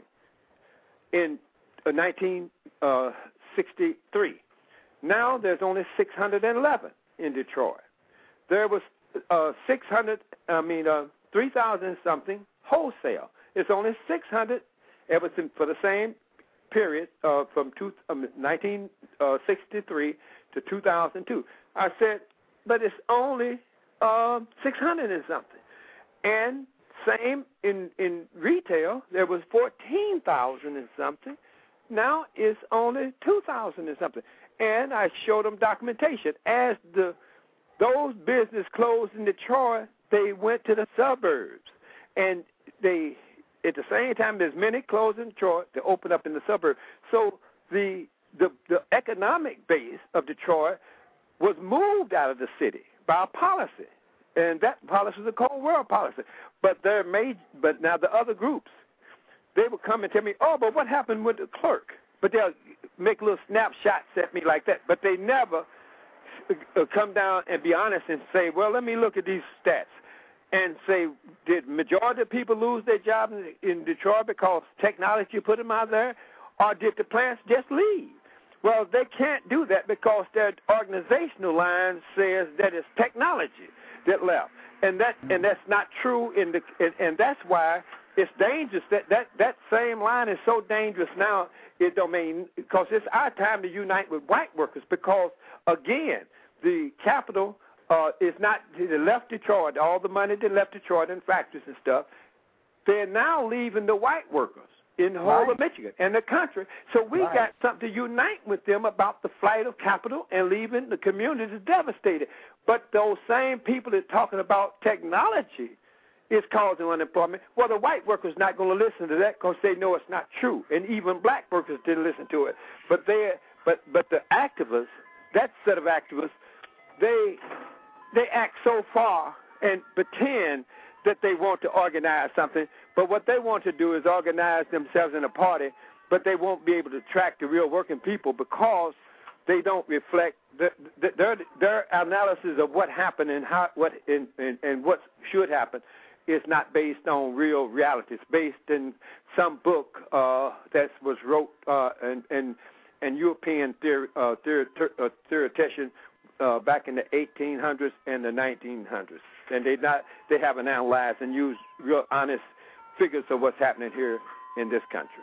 in uh, nineteen sixty-three. Now there's only six hundred eleven in Detroit. There was uh, six hundred, I mean, uh, three thousand something wholesale. It's only six hundred. It was in, for the same period uh, from two, um, nineteen sixty-three to two thousand two. I said, but it's only uh, six hundred and something. And same in, in retail, there was fourteen thousand and something. Now it's only two thousand and something. And I showed them documentation. As the those businesses closed in Detroit, they went to the suburbs. And they, at the same time, there's many closed in Detroit to open up in the suburbs. So the, the the economic base of Detroit was moved out of the city by a policy. And that policy was a Cold War policy. But they're made, but now the other groups, they would come and tell me, oh, but what happened with the clerk? But they'll make little snapshots at me like that. But they never come down and be honest and say, well, let me look at these stats and say, did majority of people lose their jobs in, in Detroit because technology put them out there, or did the plants just leave? Well, they can't do that because their organizational line says that it's technology that left, and that and that's not true. In the and, and that's why it's dangerous. That, that that same line is so dangerous now. It don't mean because it's our time to unite with white workers. Because again, the capital uh, is not they left Detroit. All the money they left Detroit in factories and stuff. They're now leaving the white workers in the whole right. of Michigan and the country. So we right. got something to unite with them about the flight of capital and leaving the communities devastated. But those same people that are talking about technology is causing unemployment, well, the white workers not going to listen to that because they know it's not true. And even black workers didn't listen to it. But they, but but the activists, that set of activists, they they act so far and pretend that they want to organize something, but what they want to do is organize themselves in a party, but they won't be able to track the real working people because they don't reflect the, the, their their analysis of what happened and how what and, and, and what should happen is not based on real reality. It's based in some book uh, that was wrote uh, and and and European theory, uh, theory, uh, theoretician uh, back in the eighteen hundreds and the nineteen hundreds. And they not they haven't analyzed and used real honest figures of what's happening here in this country.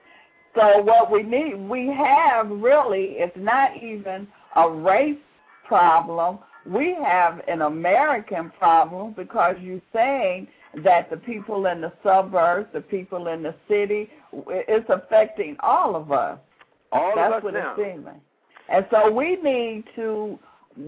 So what we need, we have really, it's not even a race problem. We have an American problem because you're saying that the people in the suburbs, the people in the city, it's affecting all of us. All That's of us what now. It's seeming. And so we need to,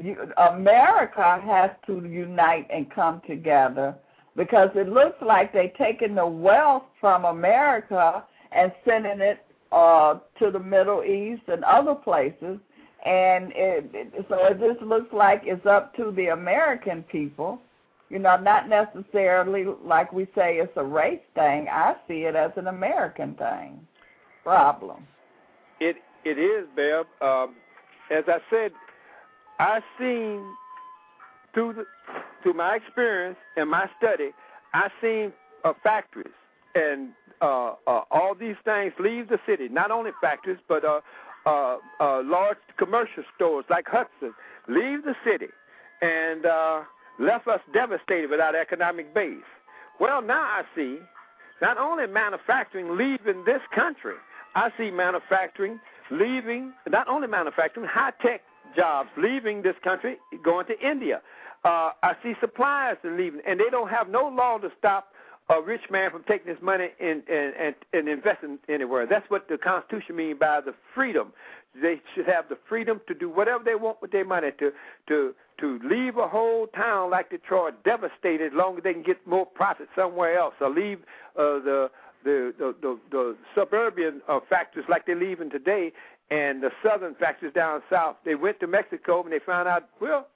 America has to unite and come together because it looks like they're taking the wealth from America and sending it uh, to the Middle East and other places. And it, it, so it just looks like it's up to the American people, you know, not necessarily like we say it's a race thing. I see it as an American thing, problem. It It is, Bev. Um, as I said, I've seen through the, through my experience and my study, I've seen uh, factories and uh, uh, all these things leave the city. Not only factories, but uh, uh, uh, large commercial stores like Hudson leave the city and uh, left us devastated without economic base. Well, now I see not only manufacturing leaving this country, I see manufacturing leaving, not only manufacturing, high-tech jobs leaving this country, going to India. Uh, I see suppliers leaving, and they don't have no law to stop a rich man from taking his money and, and, and, and investing anywhere. That's what the Constitution means by the freedom. They should have the freedom to do whatever they want with their money, to to to leave a whole town like Detroit devastated as long as they can get more profit somewhere else, or leave uh, the, the, the, the, the suburban uh, factories like they're leaving today, and the southern factories down south. They went to Mexico and they found out, well,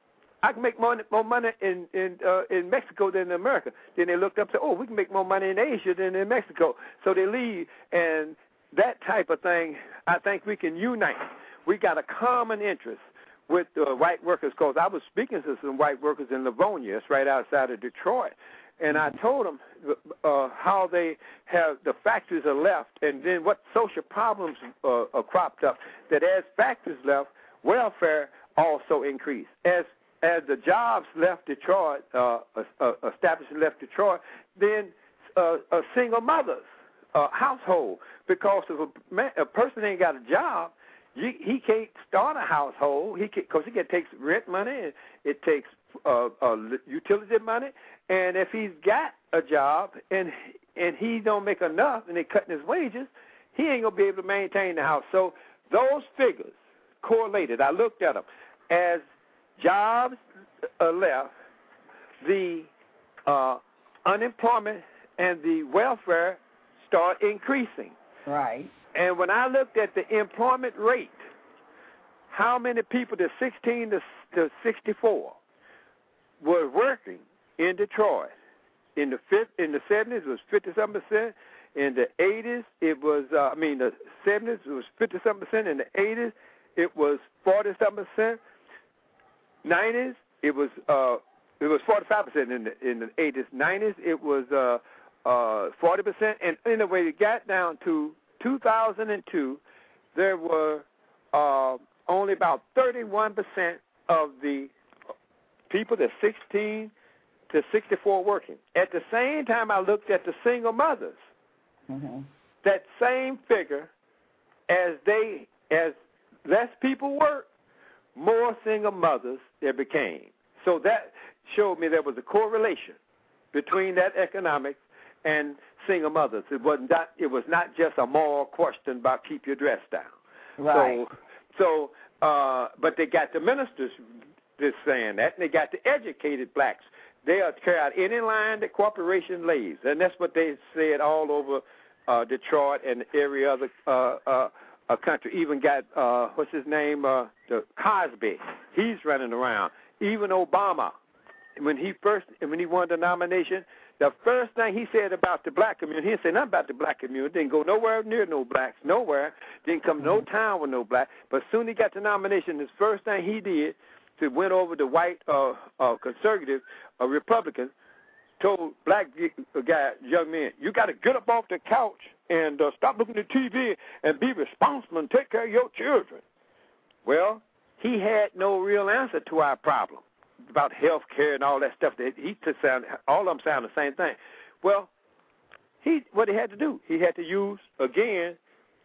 I can make more, more money in in uh, in Mexico than in America. Then they looked up and said, oh, we can make more money in Asia than in Mexico. So they leave, and that type of thing, I think we can unite. We got a common interest with uh, white workers, because I was speaking to some white workers in Livonia, it's right outside of Detroit, and I told them uh, how they have, the factories are left, and then what social problems uh, are cropped up, that as factories left, welfare also increased. As as the jobs left Detroit, uh, uh, establishment left Detroit, then uh, a single mother's uh, household, because if a, man, a person ain't got a job, you, he can't start a household. He because it takes rent money, and it takes uh, uh, utility money, and if he's got a job and and he don't make enough, and they cutting his wages, he ain't gonna be able to maintain the house. So those figures correlated. I looked at them as jobs uh, left, the uh, unemployment and the welfare start increasing. Right. And when I looked at the employment rate, how many people that sixteen to, to sixty-four were working in Detroit? In the fifth, in the seventies, it was fifty-seven percent. In the eighties, it was, uh, I mean, the seventies, it was fifty-seven percent. In the eighties, it was forty-seven percent. nineties, it was uh, it was forty-five percent. In the in the eighties, nineties, it was uh, uh, forty percent. And anyway, it got down to two thousand two. There were uh, only about thirty-one percent of the people that sixteen to sixty-four working. At the same time, I looked at the single mothers. Mm-hmm. That same figure, as they as less people work, more single mothers there became. So that showed me there was a correlation between that economics and single mothers. It was not. It was not just a moral question about keep your dress down. Right. So, so uh, but they got the ministers just saying that, and they got the educated blacks. They'll carry out any line that corporation lays, and that's what they said all over uh, Detroit and every other uh, uh, uh, country. Even got uh, what's his name, uh, the Cosby. He's running around. Even Obama, when he first when he won the nomination, the first thing he said about the black community, he didn't say nothing about the black community. Didn't go nowhere near no blacks, nowhere. Didn't come to no town with no black. But as soon as he got the nomination, his first thing he did, to went over the white uh, uh, conservative uh, Republican, told black guy, young men, you got to get up off the couch and uh, stop looking at T V and be responsible and take care of your children. Well, he had no real answer to our problem about health care and all that stuff. That he to sound, all of them sound the same thing. Well, he what he had to do, he had to use, again,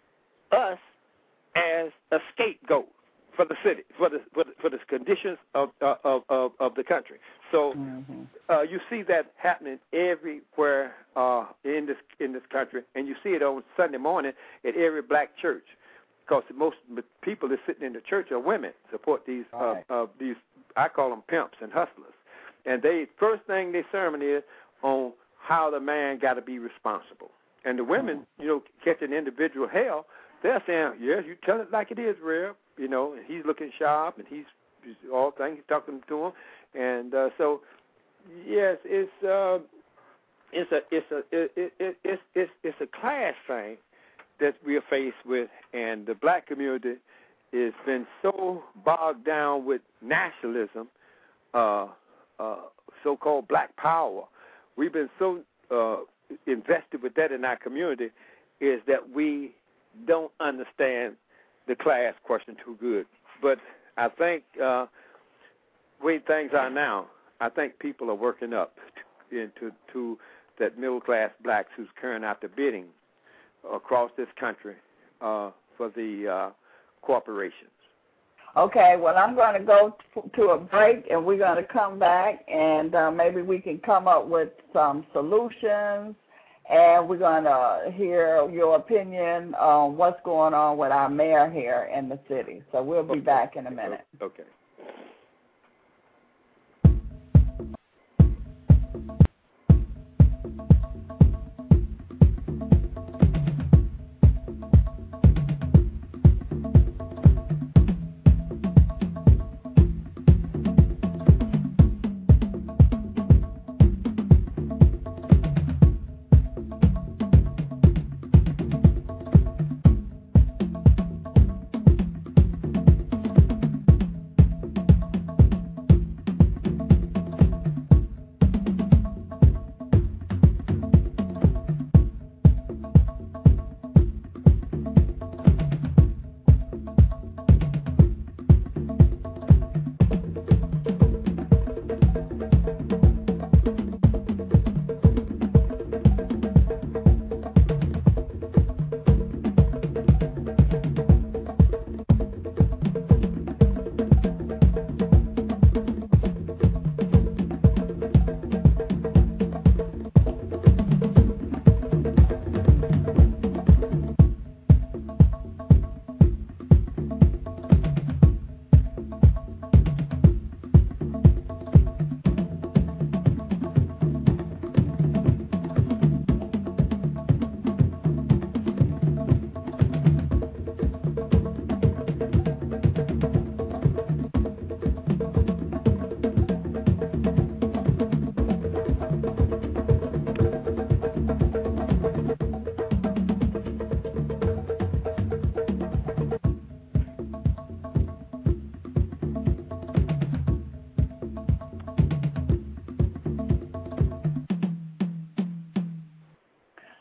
us as a scapegoat for the city, for the for the, for the conditions of, uh, of of of the country. So mm-hmm. uh, you see that happening everywhere uh, in this in this country, and you see it on Sunday morning at every black church, because most people that sitting in the church are women. Support these right. uh, uh, these I call them pimps and hustlers, and they first thing they sermon is on how the man got to be responsible, and the women, you know, catching individual hell. They're saying, yes, you tell it like it is, Rev. You know, and he's looking sharp, and he's, he's all things. He's talking to him, and uh, so yes, it's uh, it's a it's a it, it, it, it's it's it's a class thing that we are faced with, and the black community has been so bogged down with nationalism, uh, uh, so-called black power. We've been so uh, invested with that in our community, is that we don't understand the class question too good. But I think uh, the way things are now, I think people are working up into to that middle-class blacks who's carrying out the bidding across this country uh, for the uh, corporations. Okay, well, I'm going to go t- to a break, and we're going to come back, and uh, maybe we can come up with some solutions. And we're going to hear your opinion on what's going on with our mayor here in the city. So we'll be okay. back in a minute. Okay.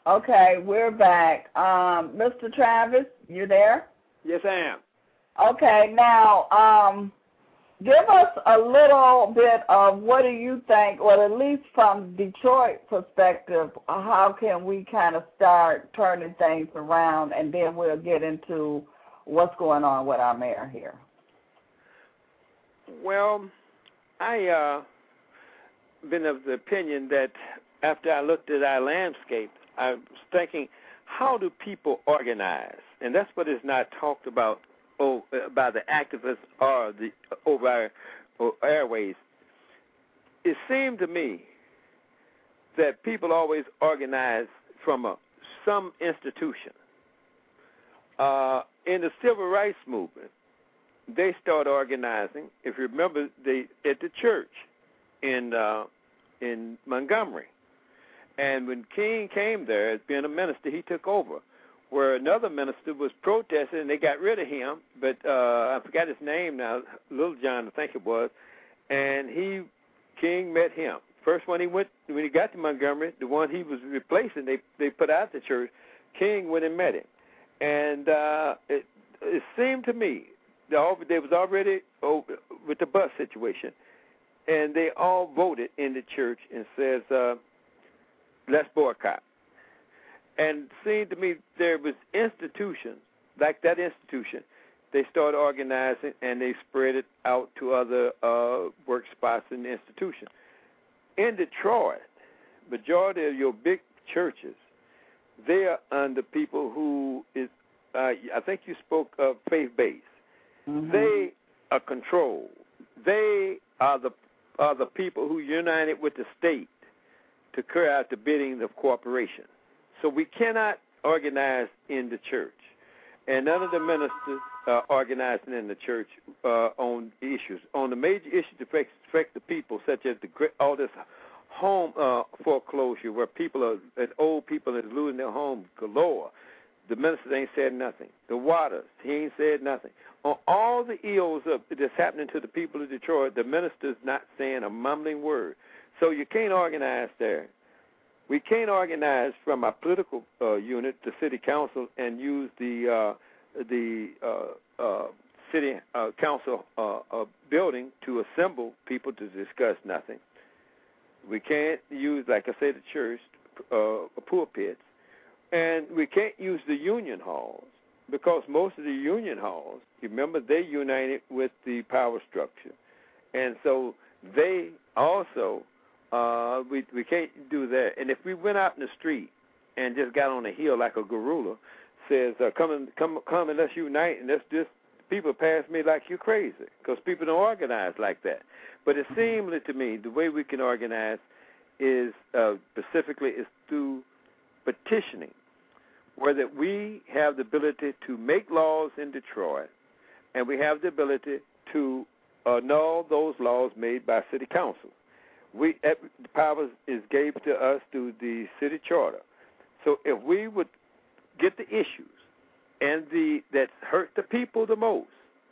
Okay, we're back. Um, Mister Travis, you there? Yes, I am. Okay, now um, give us a little bit of what do you think, well, at least from Detroit perspective, how can we kind of start turning things around, and then we'll get into what's going on with our mayor here. Well, I uh been of the opinion that after I looked at our landscape, I was thinking, how do people organize? And that's what is not talked about oh, by the activists or the over our or airways. It seemed to me that people always organize from a, some institution. Uh, in the civil rights movement, they start organizing. If you remember, they at the church in uh, in Montgomery, and when King came there as being a minister, he took over. Where another minister was protesting, and they got rid of him, but uh, I forgot his name now, Little John, I think it was, and he King met him. First when he went when he got to Montgomery, the one he was replacing, they they put out the church. King went and met him, and uh, it it seemed to me that they was already over with the bus situation, and they all voted in the church and says, uh, let's boycott. And it seemed to me there was institutions, like that institution, they started organizing and they spread it out to other uh, work spots in the institution. In Detroit, majority of your big churches, they are under people who is, uh, I think you spoke of faith-based. Mm-hmm. They are controlled. They are the are the people who united with the state to carry out the bidding of corporations. So we cannot organize in the church. And none of the ministers are organizing in the church uh, on issues. On the major issues that affect, affect the people, such as the all this home uh, foreclosure where people are, as old people are losing their homes galore, the ministers ain't said nothing. The water, he ain't said nothing. On all the ills of, that's happening to the people of Detroit, the minister's not saying a mumbling word. So you can't organize there. We can't organize from our political uh, unit, the city council, and use the uh, the uh, uh, city uh, council uh, uh, building to assemble people to discuss nothing. We can't use, like I said, the church uh, pulpits, and we can't use the union halls because most of the union halls, remember, they united with the power structure, and so they also. Uh, we we can't do that. And if we went out in the street and just got on a hill like a gorilla, says, uh, come and come come and let's unite, and let's just people pass me like you're crazy because people don't organize like that. But it seems to me the way we can organize is uh, specifically is through petitioning, where that we have the ability to make laws in Detroit, and we have the ability to annul those laws made by city council. We the power is gave to us through the city charter. So if we would get the issues and the that hurt the people the most,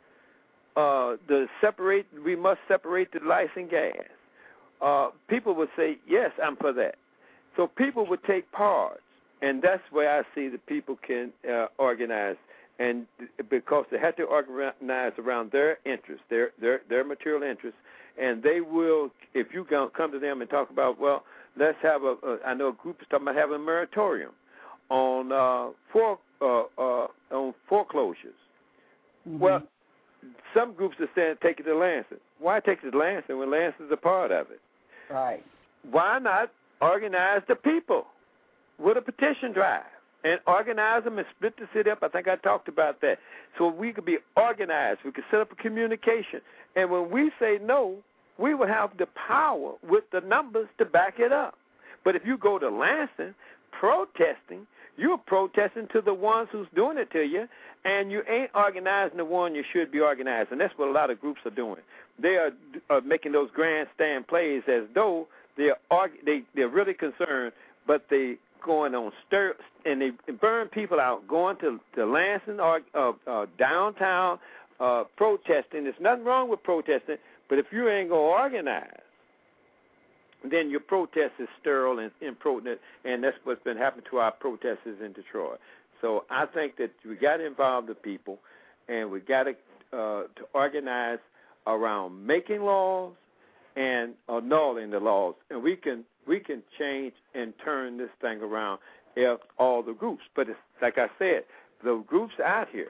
uh, the separate we must separate the lice and gas. Uh, people would say yes, I'm for that. So people would take part, and that's where I see that people can uh, organize, and because they have to organize around their interests, their their their material interests. And they will, if you come to them and talk about, well, let's have a, a I know a group is talking about having a moratorium on uh, for uh, uh, on foreclosures. Mm-hmm. Well, some groups are saying take it to Lansing. Why take it to Lansing when Lansing's a part of it? Right. Why not organize the people with a petition drive and organize them and split the city up? I think I talked about that. So we could be organized. We could set up a communication. And when we say no, we will have the power with the numbers to back it up. But if you go to Lansing protesting, you're protesting to the ones who's doing it to you, and you ain't organizing the one you should be organizing. That's what a lot of groups are doing. They are, are making those grandstand plays as though they're, they, they're really concerned, but they going on stir and they burn people out, going to, to Lansing or uh, uh, downtown uh, protesting. There's nothing wrong with protesting, but if you ain't going to organize then your protest is sterile and impotent, and that's what's been happening to our protesters in Detroit. So I think that we got to involve the people, and we got to uh, to organize around making laws and annulling the laws, and we can we can change and turn this thing around if all the groups. But it's, like I said, the groups out here,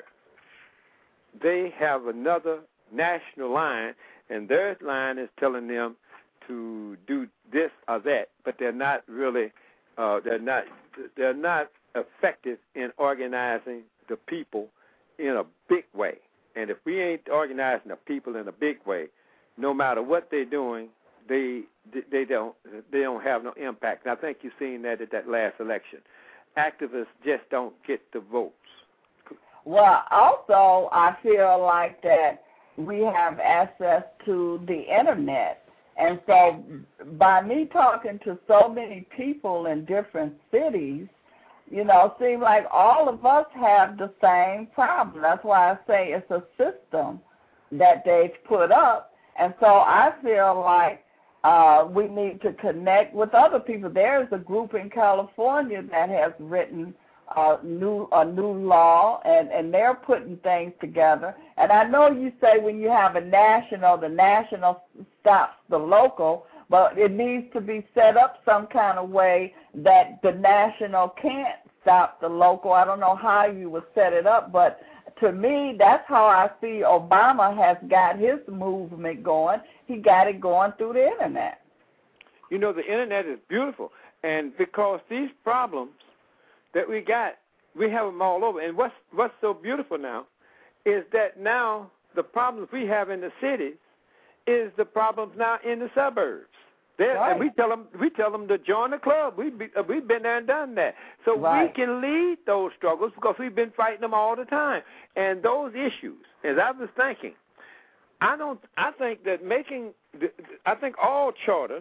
they have another national line, and their line is telling them to do this or that, but they're not really uh, they're not they're not effective in organizing the people in a big way. And if we ain't organizing the people in a big way, no matter what they're doing, they they don't they don't have no impact. And I think you've seen that at that last election. Activists just don't get the votes. Well, also, I feel like that we have access to the internet. And so by me talking to so many people in different cities, you know, it seems like all of us have the same problem. That's why I say it's a system that they've put up. And so I feel like uh, we need to connect with other people. There's a group in California that has written a new a new law, and, and they're putting things together. And I know you say when you have a national, the national stops the local, but it needs to be set up some kind of way that the national can't stop the local. I don't know how you would set it up, but to me, that's how I see Obama has got his movement going. He got it going through the internet. You know, the internet is beautiful, and because these problems that we got, we have them all over. And what's what's so beautiful now is that now the problems we have in the cities is the problems now in the suburbs. Right. And we tell them we tell them to join the club. We've be, uh, we've been there and done that, so right. we can lead those struggles because we've been fighting them all the time. And those issues, as I was thinking, I don't. I think that making, I think all charters,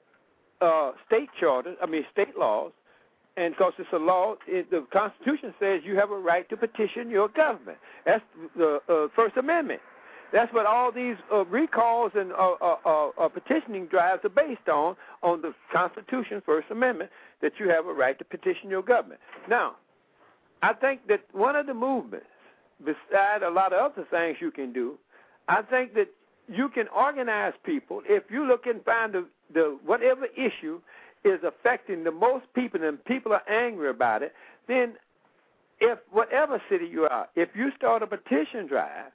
uh, state charters, I mean state laws, and because it's a law, it, the Constitution says you have a right to petition your government. That's the uh, First Amendment. That's what all these uh, recalls and uh, uh, uh, uh, petitioning drives are based on, on the Constitution, First Amendment, that you have a right to petition your government. Now, I think that one of the movements, beside a lot of other things you can do, I think that you can organize people. If you look and find the, the whatever issue is affecting the most people and people are angry about it, then if whatever city you are, if you start a petition drive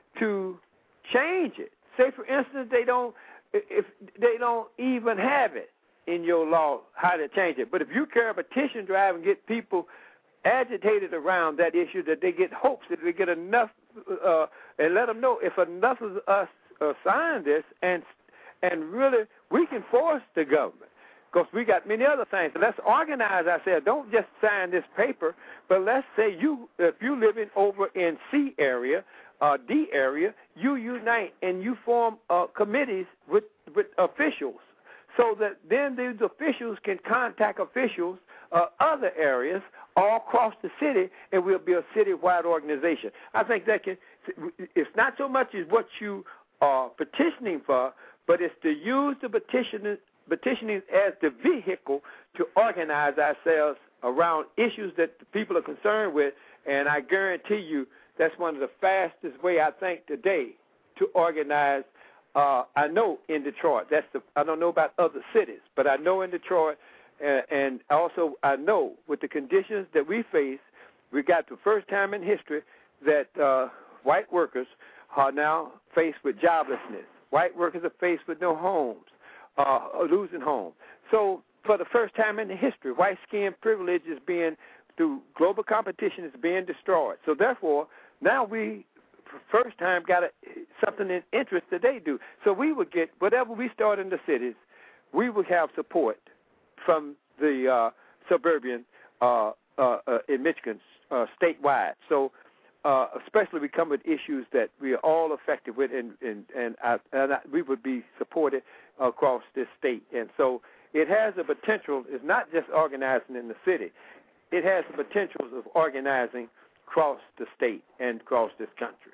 to change it. Say, for instance, they don't if they don't even have it in your law how to change it. But if you carry a petition drive and get people agitated around that issue, that they get hopes that they get enough, uh, and let them know if enough of us uh, sign this, and and really we can force the government. Because we got many other things. So let's organize ourselves. Don't just sign this paper, but let's say you, if you living over in C area, uh, D area, you unite and you form uh, committees with, with officials, so that then these officials can contact officials uh, other areas all across the city, and we'll be a citywide organization. I think that can. It's not so much as what you are petitioning for, but it's to use the petition. petitioning as the vehicle to organize ourselves around issues that the people are concerned with, and I guarantee you that's one of the fastest way, I think, today to organize. Uh, I know in Detroit, that's the, I don't know about other cities, but I know in Detroit, uh, and also I know with the conditions that we face, we got the first time in history that uh, white workers are now faced with joblessness. White workers are faced with no homes. Uh, losing home. So for the first time in the history, white skin privilege is being, through global competition, is being destroyed. So therefore, now we, for first time, got a, something in interest that they do. So we would get, whatever we start in the cities, we would have support from the uh, suburban uh, uh, uh, in Michigan uh, statewide. So uh, especially we come with issues that we are all affected with, and, and, and, I, and I, we would be supported across this state. And so it has the potential, it's not just organizing in the city, it has the potential of organizing across the state and across this country.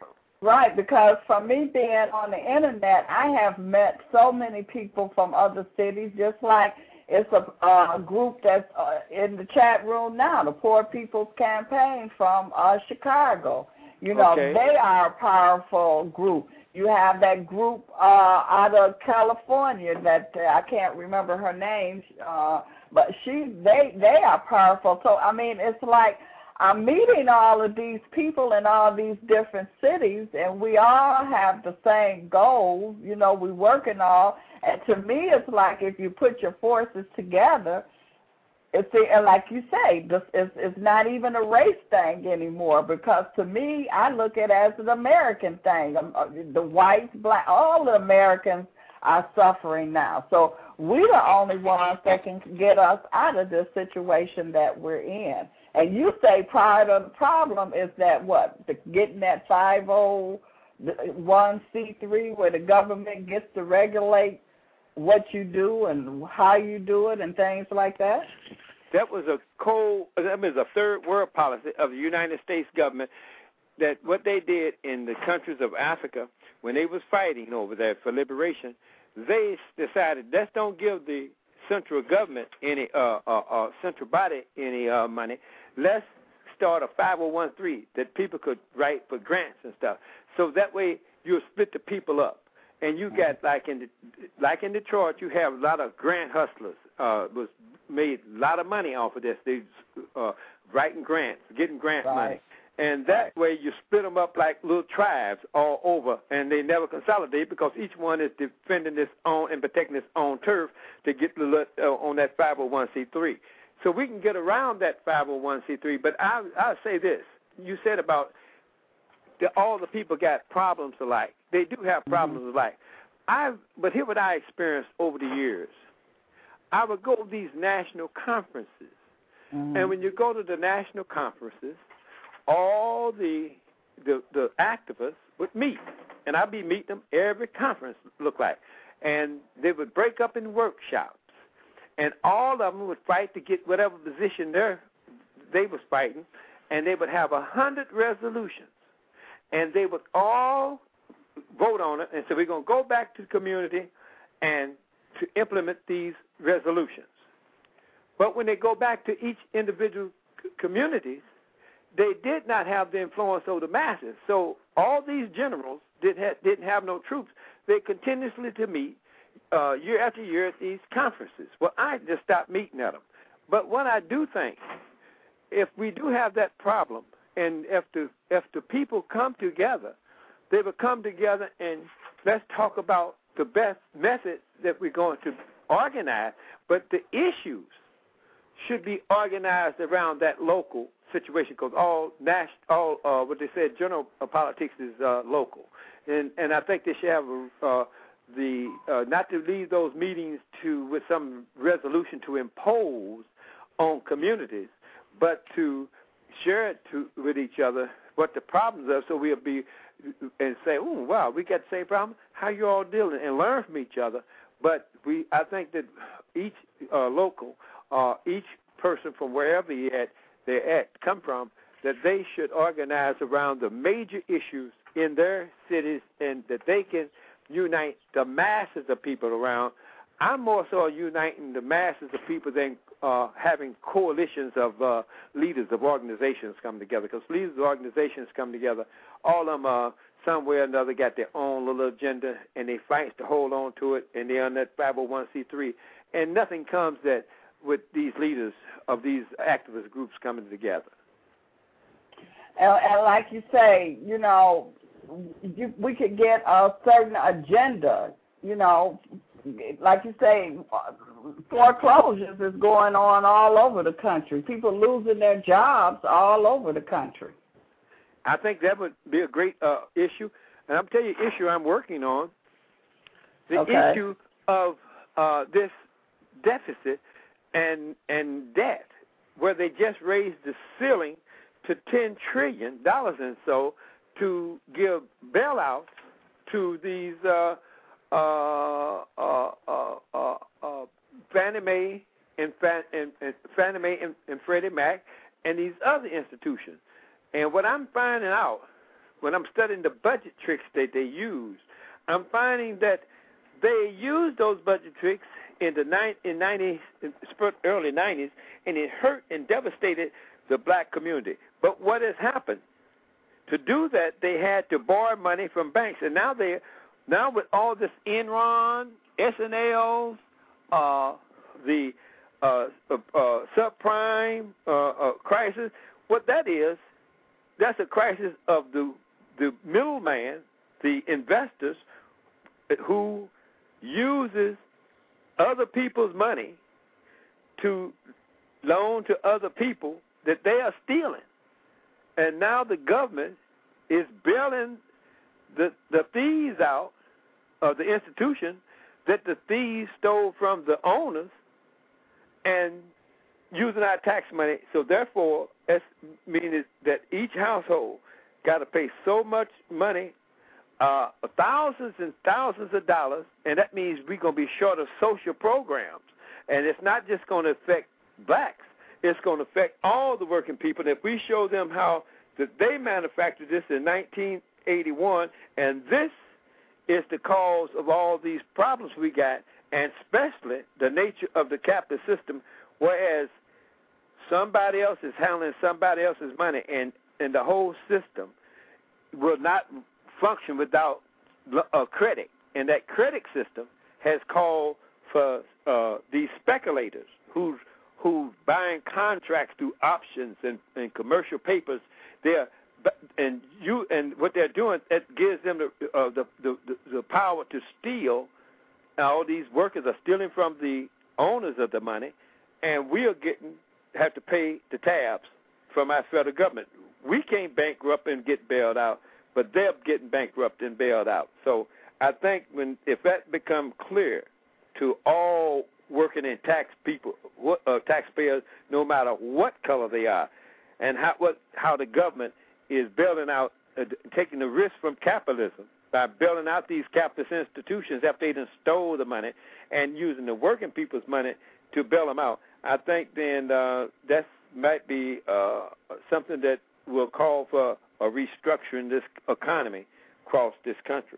Right, because from me being on the internet, I have met so many people from other cities, just like it's a uh, group that's uh, in the chat room now, the Poor People's Campaign from uh, Chicago. You know, okay. They are a powerful group. You have that group uh, out of California that uh, I can't remember her name, uh, but she they they are powerful. So I mean, it's like I'm meeting all of these people in all these different cities, and we all have the same goals. You know, we working all. And to me, it's like if you put your forces together, it's the, and like you say, this is it's not even a race thing anymore. Because to me, I look at it as an American thing. The whites, black, all the Americans are suffering now. So we're the only ones that can get us out of this situation that we're in. And you say part of the problem is that what? The, getting that five oh one c three where the government gets to regulate what you do and how you do it and things like that? That was a cold, that was a third world policy of the United States government, that what they did in the countries of Africa when they was fighting over there for liberation, they decided, let's don't give the central government any, uh, uh, uh, central body any uh, money. Let's start a five oh one c three that people could write for grants and stuff. So that way you'll split the people up. And you got, like in the, like in Detroit, you have a lot of grant hustlers. Uh, was made a lot of money off of this. They uh, writing grants, getting grant right. money. And that right. way you split them up like little tribes all over, and they never consolidate because each one is defending its own and protecting its own turf to get the, uh, on that five oh one c three. So we can get around that five oh one c three, but I, I'll say this. You said about the, all the people got problems alike. They do have problems mm-hmm. alike. I've, but here what I experienced over the years. I would go to these national conferences, mm-hmm. and when you go to the national conferences, all the, the the activists would meet, and I'd be meeting them every conference, look like, and they would break up in workshops, and all of them would fight to get whatever position they they was fighting, and they would have a hundred resolutions, and they would all vote on it, and so we're going to go back to the community and to implement these resolutions. But when they go back to each individual c- communities, they did not have the influence over the masses. So all these generals did ha- didn't have no troops. They continuously to meet uh, year after year at these conferences. Well, I just stopped meeting at them. But what I do think, if we do have that problem, and if the if the people come together, they will come together and let's talk about the best method that we're going to organize. But the issues should be organized around that local situation, because all national, all uh, what they said, general uh, politics is uh, local, and and I think they should have uh, the uh, not to leave those meetings to with some resolution to impose on communities, but to share it to with each other what the problems are, so we'll be and say, oh wow, we got the same problem. How you all dealing, and learn from each other. But we, I think that each uh, local, uh, each person from wherever he at, they're at, come from, that they should organize around the major issues in their cities, and that they can unite the masses of people around. I'm more so uniting the masses of people than uh, having coalitions of uh, leaders of organizations come together, because leaders of organizations come together, all of them uh, somewhere or another got their own little agenda, and they fight to hold on to it, and they're on that five oh one c three, and nothing comes that with these leaders of these activist groups coming together. And, and like you say, you know, you, we could get a certain agenda, you know, like you say, foreclosures is going on all over the country. People losing their jobs all over the country. I think that would be a great uh, issue. And I'll tell you the issue I'm working on, the okay. issue of uh, this deficit and and debt, where they just raised the ceiling to ten trillion dollars and so to give bailouts to these uh, uh, uh, uh, uh, uh, Fannie Mae and, Fan, and, and Fannie Mae and, and Freddie Mac and these other institutions. And what I'm finding out when I'm studying the budget tricks that they use, I'm finding that they use those budget tricks in the ni- in nineties, early nineties, and it hurt and devastated the black community. But what has happened? To do that, they had to borrow money from banks, and now they, now with all this Enron, S N Ls, uh, the uh, uh, uh, subprime uh, uh, crisis, what that is, that's a crisis of the the middleman, the investors, who uses other people's money to loan to other people that they are stealing. And now the government is bailing the, the thieves out of the institution that the thieves stole from the owners and using our tax money. So therefore, it means that each household got to pay so much money, uh, thousands and thousands of dollars, and that means we're going to be short of social programs. And it's not just going to affect blacks. It's going to affect all the working people. And if we show them how that they manufactured this in nineteen eighty-one, and this is the cause of all these problems we got, and especially the nature of the capitalist system, whereas somebody else is handling somebody else's money, and, and the whole system will not function without a credit. And that credit system has called for uh, these speculators who's who buying contracts through options and, and commercial papers. They're and you and what they're doing, it gives them the, uh, the, the the power to steal. All these workers are stealing from the owners of the money, and we are getting have to pay the tabs from our federal government. We can't bankrupt and get bailed out, but they're getting bankrupt and bailed out. So I think when if that becomes clear to all working in tax people, uh, taxpayers, no matter what color they are, and how what how the government is bailing out, uh, taking the risk from capitalism by bailing out these capitalist institutions after they done stole the money and using the working people's money to bail them out. I think then uh, that might be uh, something that will call for a restructuring this economy across this country.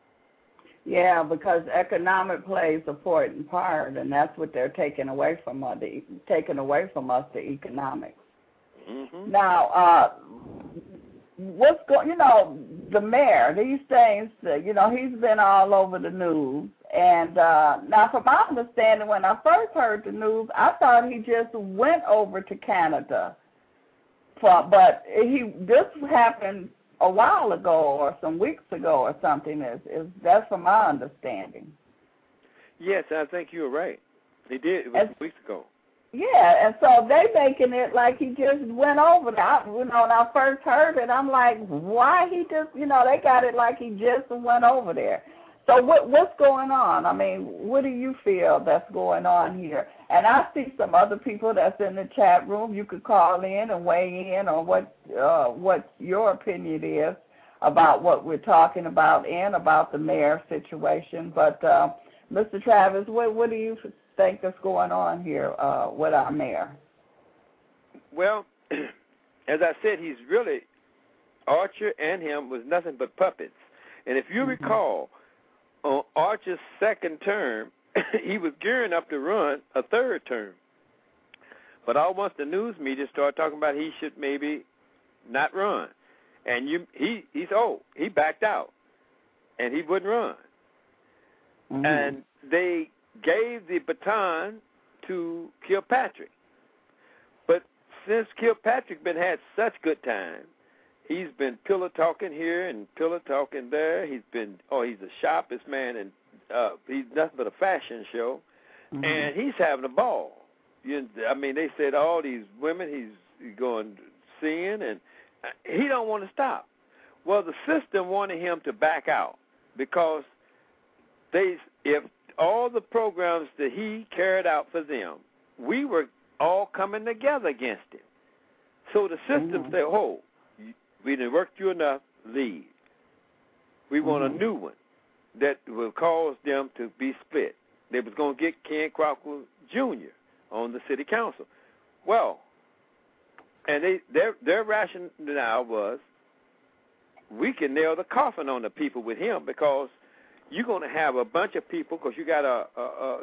Yeah, because economic plays an important part, and that's what they're taking away from us, the, taking away from us, the economics. Mm-hmm. Now, uh, what's going, you know, the mayor, these things, uh, you know, he's been all over the news. And uh, now, from my understanding, when I first heard the news, I thought he just went over to Canada. For, but he this happened a while ago or some weeks ago or something. Is, is that's from my understanding. Yes, I think you're right. He did. It was As, weeks ago. Yeah, and so they making it like he just went over there. I, you know, when I first heard it, I'm like, why he just, you know, they got it like he just went over there. So what what's going on? I mean, what do you feel that's going on here? And I see some other people that's in the chat room. You could call in and weigh in on what uh, what your opinion is about what we're talking about and about the mayor situation. But uh, Mister Travis, what what do you think is going on here uh, with our mayor? Well, as I said, he's really Archer and him was nothing but puppets. And if you mm-hmm. recall, on Archer's second term, he was gearing up to run a third term. But all once the news media started talking about he should maybe not run. And you, he he's old. He backed out. And he wouldn't run. Mm-hmm. And they gave the baton to Kilpatrick. But since Kilpatrick been had such good time, he's been pillow talking here and pillow talking there. He's been, oh, he's the sharpest man, and uh, he's nothing but a fashion show. Mm-hmm. And he's having a ball. You, I mean, they said all these women he's going seeing, and he don't want to stop. Well, the system wanted him to back out because they, if all the programs that he carried out for them, we were all coming together against him. So the system mm-hmm. said, oh, we didn't work you enough, leave. We want mm-hmm. a new one that will cause them to be split. They was going to get Ken Crocker Junior on the city council. Well, and they their their rationale was we can nail the coffin on the people with him, because you're going to have a bunch of people, because you got a, a, a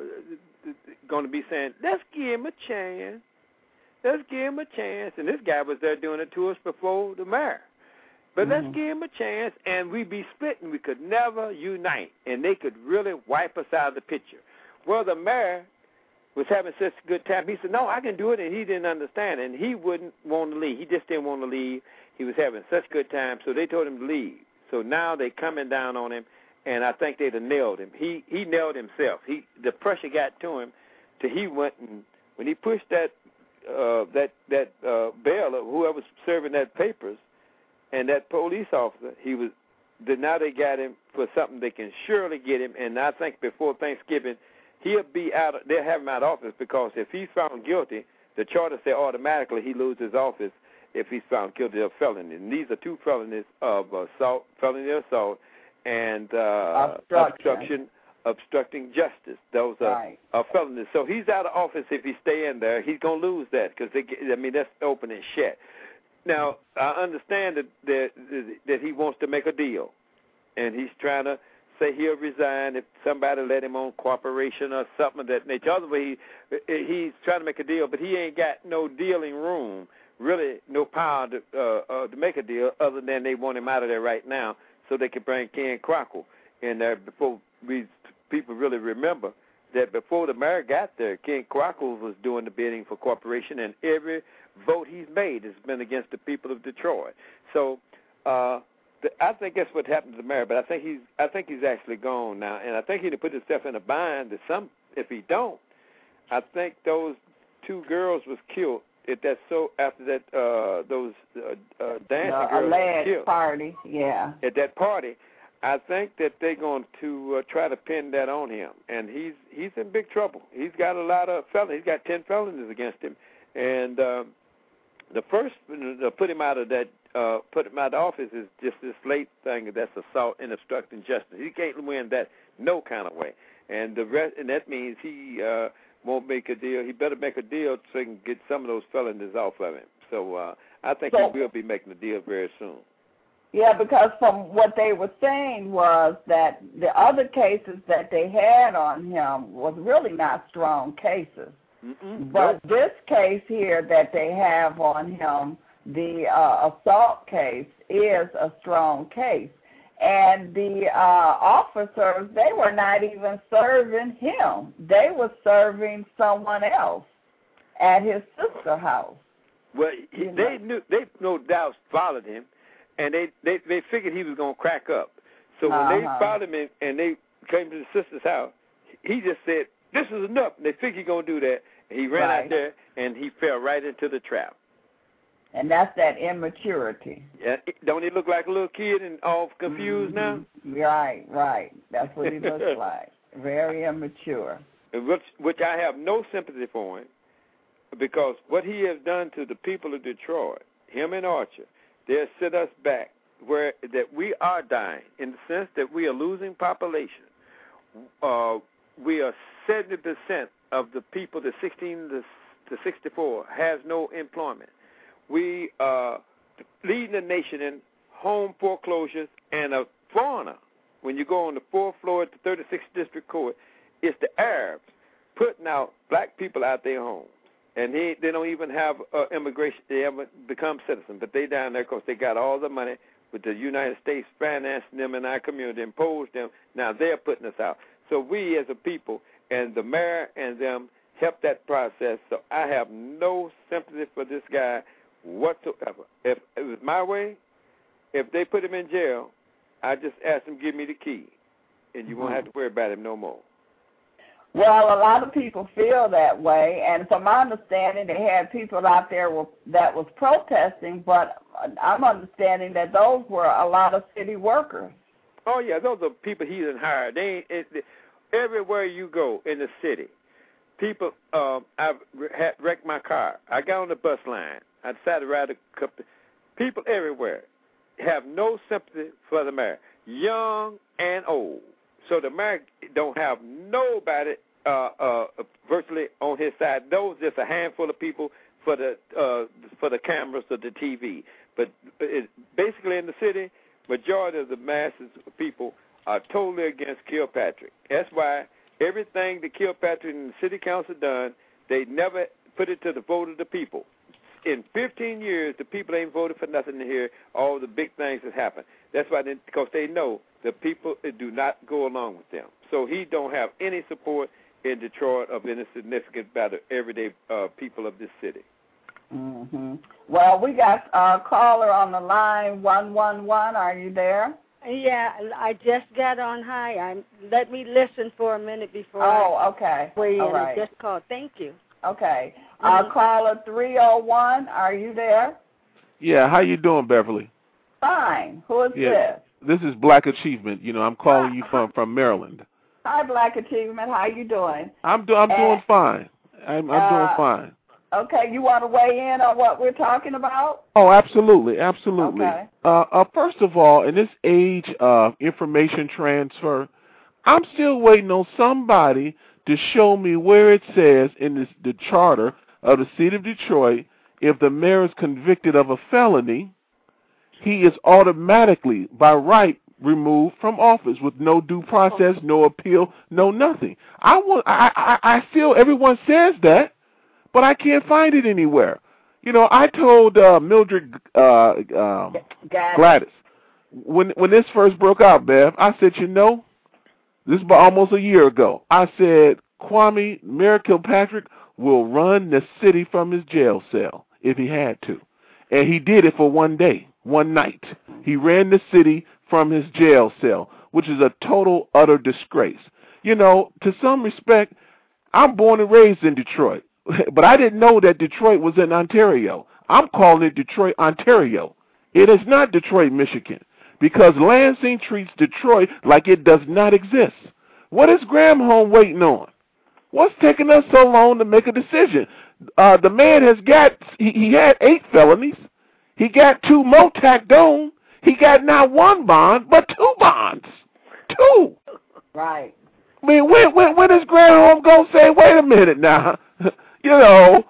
going to be saying, let's give him a chance. Let's give him a chance. And this guy was there doing it to us before the mayor. But mm-hmm. let's give him a chance, and we'd be splitting. We could never unite, and they could really wipe us out of the picture. Well, the mayor was having such a good time. He said, no, I can do it, and he didn't understand, and he wouldn't want to leave. He just didn't want to leave. He was having such a good time, so they told him to leave. So now they're coming down on him, and I think they'd have nailed him. He he nailed himself. He The pressure got to him till he went, and when he pushed that uh, that that uh, bail, or whoever was serving that papers, and that police officer, he was, now they got him for something they can surely get him, and I think before Thanksgiving, he'll be out, they'll have him out of office, because if he's found guilty, the charter says automatically he loses office if he's found guilty of felony. And these are two felonies of assault, felony assault, and uh, obstruction. obstruction, obstructing justice. Those are, right. are felonies. So he's out of office if he stay in there. He's going to lose that, because, I mean, that's open and shut. Now, I understand that, that that he wants to make a deal, and he's trying to say he'll resign if somebody let him on cooperation or something of that nature. Otherwise, he, he's trying to make a deal, but he ain't got no dealing room, really no power to, uh, uh, to make a deal, other than they want him out of there right now so they can bring Ken Crockle in there before we people really remember that before the mayor got there, Ken Crockle was doing the bidding for cooperation, and every vote he's made has been against the people of Detroit. So uh, the, I think that's what happened to the mayor. But I think he's I think he's actually gone now, and I think he'd put himself in a bind. That some if he don't, I think those two girls was killed. If that's so, after that, uh, those uh, uh, dancing uh, girls was killed party, yeah. At that party, I think that they're going to uh, try to pin that on him, and he's he's in big trouble. He's got a lot of felonies. He's got ten felonies against him, and um, the first to put him out of that, uh, put him out of office is just this late thing. That's assault and obstructing justice. He can't win that no kind of way, and the rest, and that means he uh, won't make a deal. He better make a deal so he can get some of those felonies off of him. So uh, I think so, he will be making a deal very soon. Yeah, because from what they were saying was that the other cases that they had on him was really not strong cases. Mm-mm, but nope. This case here that they have on him, the uh, assault case, is a strong case. And the uh, officers, they were not even serving him. They were serving someone else at his sister's house. Well, he, they knew, they no doubt followed him. And they, they, they figured he was going to crack up. So when uh-huh. they followed him in, and they came to the sister's house, he just said, this is enough. And they figured he was going to do that. And he ran right. out there, and he fell right into the trap. And that's that immaturity. Yeah, don't he look like a little kid and all confused mm-hmm. now? Right, right. That's what he looks like. Very immature. Which, which I have no sympathy for him, because what he has done to the people of Detroit, him and Archer, they'll set us back where that we are dying in the sense that we are losing population. Uh, we are seventy percent of the people, the sixteen to sixty-four, has no employment. We are leading the nation in home foreclosures, and a foreigner, when you go on the fourth floor at the thirty-sixth District Court, it's the Arabs putting out black people out their homes. And they, they don't even have uh, immigration. They haven't become citizens, but they down there because they got all the money with the United States financing them in our community, imposed them. Now they're putting us out. So we as a people and the mayor and them help that process. So I have no sympathy for this guy whatsoever. If it was my way, if they put him in jail, I just ask them give me the key, and you mm-hmm. won't have to worry about him no more. Well, a lot of people feel that way, and from my understanding, they had people out there that was protesting, but I'm understanding that those were a lot of city workers. Oh, yeah, those are people he didn't hire. They ain't, it, it, everywhere you go in the city, people, um, I've had wrecked my car. I got on the bus line. I decided to ride a couple. People everywhere have no sympathy for the mayor, young and old. So the mayor don't have nobody uh, uh, virtually on his side. Those just a handful of people for the uh, for the cameras or the T V. But it, basically in the city, majority of the masses of people are totally against Kilpatrick. That's why everything that Kilpatrick and the city council done, they never put it to the vote of the people. In fifteen years, the people ain't voted for nothing to hear all the big things that happen. That's why, they, because they know the people do not go along with them. So he don't have any support in Detroit of any significant by the everyday uh, people of this city. Mm-hmm. Well, we got a caller on the line, one one one. Are you there? Yeah, I just got on high. I'm, let me listen for a minute before oh, I okay. weigh in. All right. Just called. Thank you. Okay. Mm-hmm. Uh, caller three oh one, are you there? Yeah, how you doing, Beverly? Fine. Who is yeah. this? This is Black Achievement. You know, I'm calling you from, from Maryland. Hi, Black Achievement. How you doing? I'm, do, I'm and, doing fine. I'm, I'm uh, doing fine. Okay, you want to weigh in on what we're talking about? Oh, absolutely, absolutely. Okay. Uh, uh, first of all, in this age of information transfer, I'm still waiting on somebody to show me where it says in this, the charter of the city of Detroit, if the mayor is convicted of a felony, he is automatically, by right, removed from office with no due process, no appeal, no nothing. I want. I, I, I feel everyone says that, but I can't find it anywhere. You know, I told uh, Mildred uh, um, Gladys when when this first broke out, Bev, I said, you know, this is about almost a year ago. I said, Kwame, Mayor Kilpatrick will run the city from his jail cell if he had to. And he did it for one day, one night. He ran the city from his jail cell, which is a total, utter disgrace. You know, to some respect, I'm born and raised in Detroit, but I didn't know that Detroit was in Ontario. I'm calling it Detroit, Ontario. It is not Detroit, Michigan, because Lansing treats Detroit like it does not exist. What is Granholm waiting on? What's taking us so long to make a decision? Uh, the man has got, he, he had eight felonies. He got two more tacked on. He got not one bond, but two bonds. Two. Right. I mean, when, when, when is Granholm going to say, wait a minute now, you know,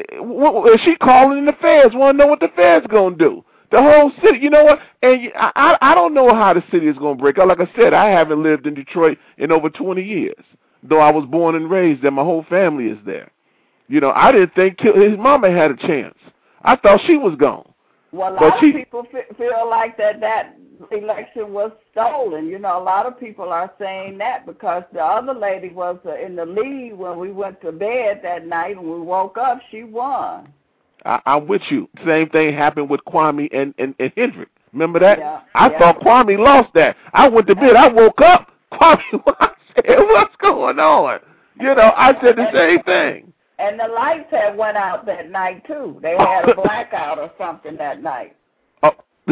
is she calling in the feds, want to know what the feds going to do? The whole city, you know what? And I, I don't know how the city is going to break out. Like I said, I haven't lived in Detroit in over twenty years, though I was born and raised there. My whole family is there. You know, I didn't think his mama had a chance. I thought she was gone. Well, a but lot she, of people f- feel like that that election was stolen. You know, a lot of people are saying that because the other lady was uh, in the lead when we went to bed that night. When we woke up, she won. I, I'm with you. Same thing happened with Kwame and, and, and Hendrick. Remember that? Yeah, I yeah. thought Kwame lost that. I went to bed. I woke up. Kwame, I said, what's going on? You know, I said the same thing. And the lights had went out that night, too. They had a blackout or something that night. Oh,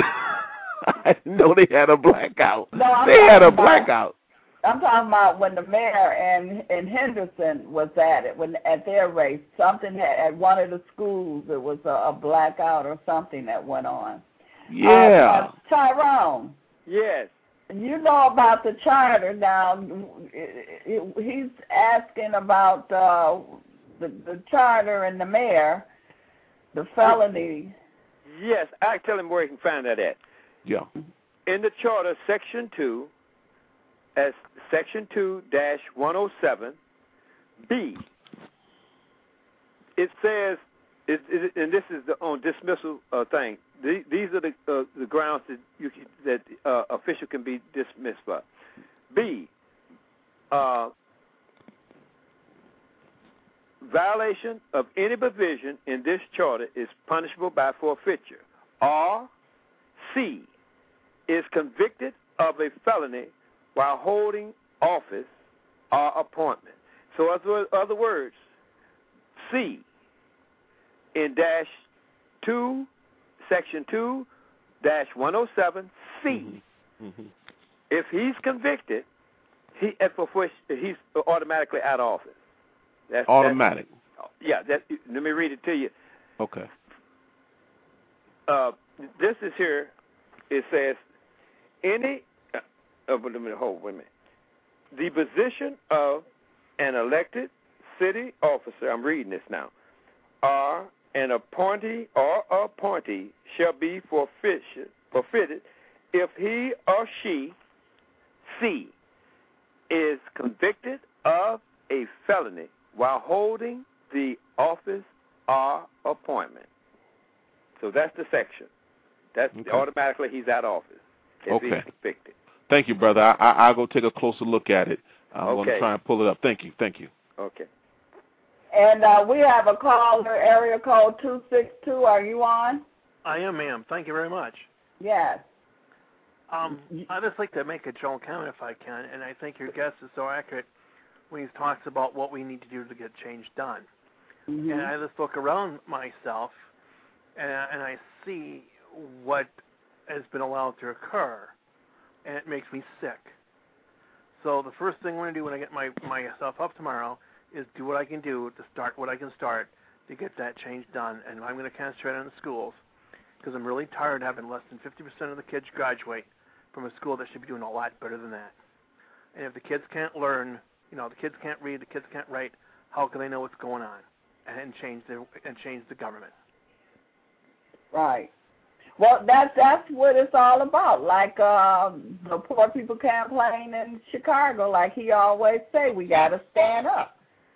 I didn't know they had a blackout. No, I'm they had a about, blackout. I'm talking about when the mayor and, and Henderson was at it, when at their race. Something had, at one of the schools, it was a, a blackout or something that went on. Yeah. Uh, Tyrone. Yes. You know about the charter now. He's asking about uh, the, the charter and the mayor, the felony. Yes, I tell him where he can find that at. Yeah. In the charter, section two, as section two dash one oh seven B, it says, it, it, and this is the on dismissal uh, thing. The, these are the uh, the grounds that you can, that uh, official can be dismissed by. B, uh, violation of any provision in this charter is punishable by forfeiture. Or C, is convicted of a felony while holding office or appointment. So, in other words, C in dash two, section two dash one oh seven C. Mm-hmm. Mm-hmm. If he's convicted, he at forfeiture, he's automatically out of office. That's, Automatic. That's, yeah. That, let me read it to you. Okay. Uh, this is here. It says any. Uh, oh, wait a minute. Hold. Wait a minute. The position of an elected city officer. I'm reading this now. Or an appointee or appointee shall be forfeited, forfeited if he or she, C, is convicted of a felony while holding the office or appointment. So that's the section. That's okay. Automatically he's out of office if okay. he's convicted. Thank you, brother. I, I, I'll go take a closer look at it. I'm okay. going to try and pull it up. Thank you. Thank you. Okay. And uh, we have a caller, area code two six two. Are you on? I am, ma'am. Thank you very much. Yes. Um, I'd just like to make a general comment if I can, and I think your guest is so accurate when he talks about what we need to do to get change done. Mm-hmm. And I just look around myself, and, and I see what has been allowed to occur, and it makes me sick. So the first thing I'm going to do when I get my myself up tomorrow is do what I can do to start what I can start to get that change done. And I'm going to concentrate on the schools because I'm really tired of having less than fifty percent of the kids graduate from a school that should be doing a lot better than that. And if the kids can't learn, you know, the kids can't read, the kids can't write, how can they know what's going on and change the and change the government? Right. Well, that's that's what it's all about. Like uh, the poor people campaign in Chicago, like he always say, we got to stand up.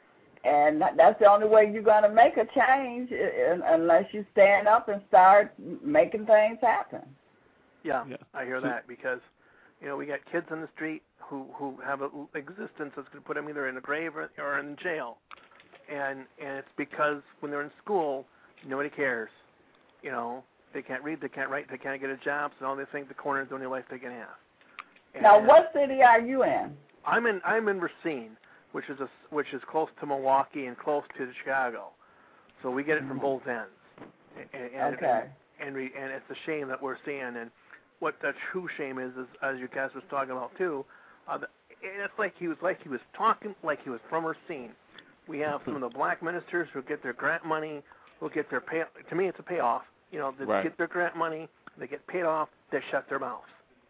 And that's the only way you're going to make a change, unless you stand up and start making things happen. Yeah, yeah. I hear that because, you know, we got kids on the street who, who have an existence that's going to put them either in a grave or, or in jail. And and it's because when they're in school, nobody cares. You know, they can't read, they can't write, they can't get a job, so all they think the corner is the only life they can have. And now, what city are you in? I'm in I'm in Racine, which is a, which is close to Milwaukee and close to Chicago, so we get it from both ends. And, and, okay. And, and, we, and it's a shame that we're seeing. And what the true shame is, is as your guest was talking about too, uh, the, it's like he was like he was talking like he was from Racine. We have some of the black ministers who get their grant money, who get their pay. To me, it's a payoff. You know, they right. get their grant money, they get paid off, they shut their mouths.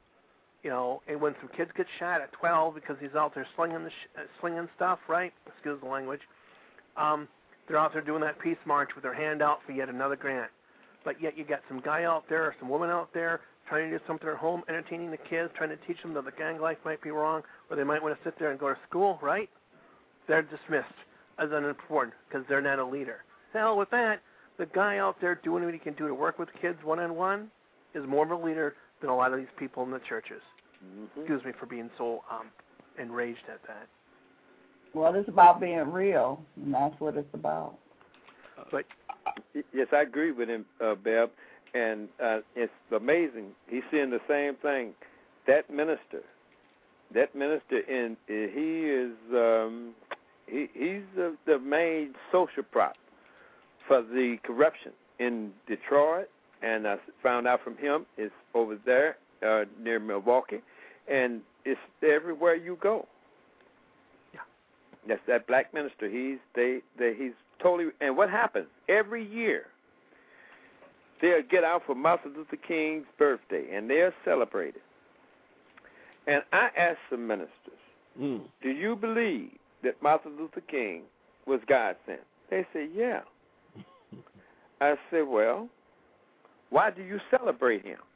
You know, and when some kids get shot at twelve because he's out there slinging the sh- uh, slinging stuff, right? Excuse the language. Um, they're out there doing that peace march with their hand out for yet another grant. But yet you got some guy out there or some woman out there trying to do something at home, entertaining the kids, trying to teach them that the gang life might be wrong, or they might want to sit there and go to school, right? They're dismissed as unimportant because they're not a leader. The hell with that. The guy out there doing what he can do to work with kids one-on-one is more of a leader than a lot of these people in the churches. Mm-hmm. Excuse me for being so um, enraged at that. Well, it's about being real, and that's what it's about. But yes, I agree with him, uh, Bev, and uh, it's amazing. He's seeing the same thing. That minister, that minister, in he is um, he, he's the, the main social prop for the corruption in Detroit, and I found out from him it's over there uh, near Milwaukee, and it's everywhere you go. Yeah, that's that black minister. He's they, they he's totally. And what happens every year? They'll get out for Martin Luther King's birthday, and they'll celebrate it. And I asked some ministers, mm. "Do you believe that Martin Luther King was God sent?" They said, "Yeah." I said, "Well, why do you celebrate him?"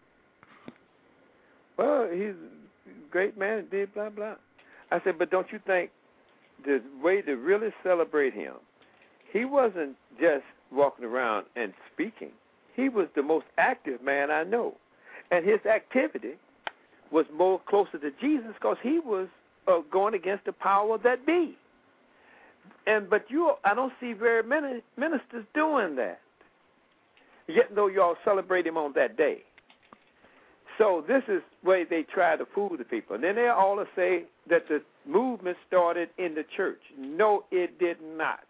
"Well, he's a great man and did blah, blah." I said, "But don't you think the way to really celebrate him, he wasn't just walking around and speaking. He was the most active man I know. And his activity was more closer to Jesus because he was uh, going against the power that be. And But you, I don't see very many ministers doing that. Yet though you all celebrate him on that day. So this is the way they try to fool the people. And then they all say that the movement started in the church. No, it did not.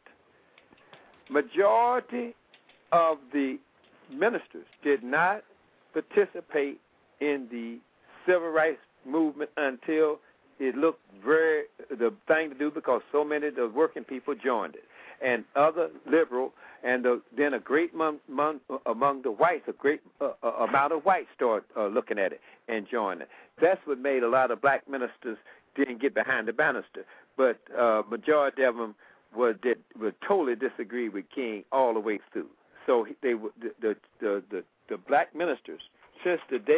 Majority of the ministers did not participate in the civil rights movement until it looked very the thing to do because so many of the working people joined it. And other liberal, and the, then a great mon, mon, among the whites, a great uh, uh, amount of whites started uh, looking at it and joining it. That's what made a lot of black ministers didn't get behind the banister. But uh, majority of them would, did, would totally disagree with King all the way through. So they the the the, the, the black ministers, since the days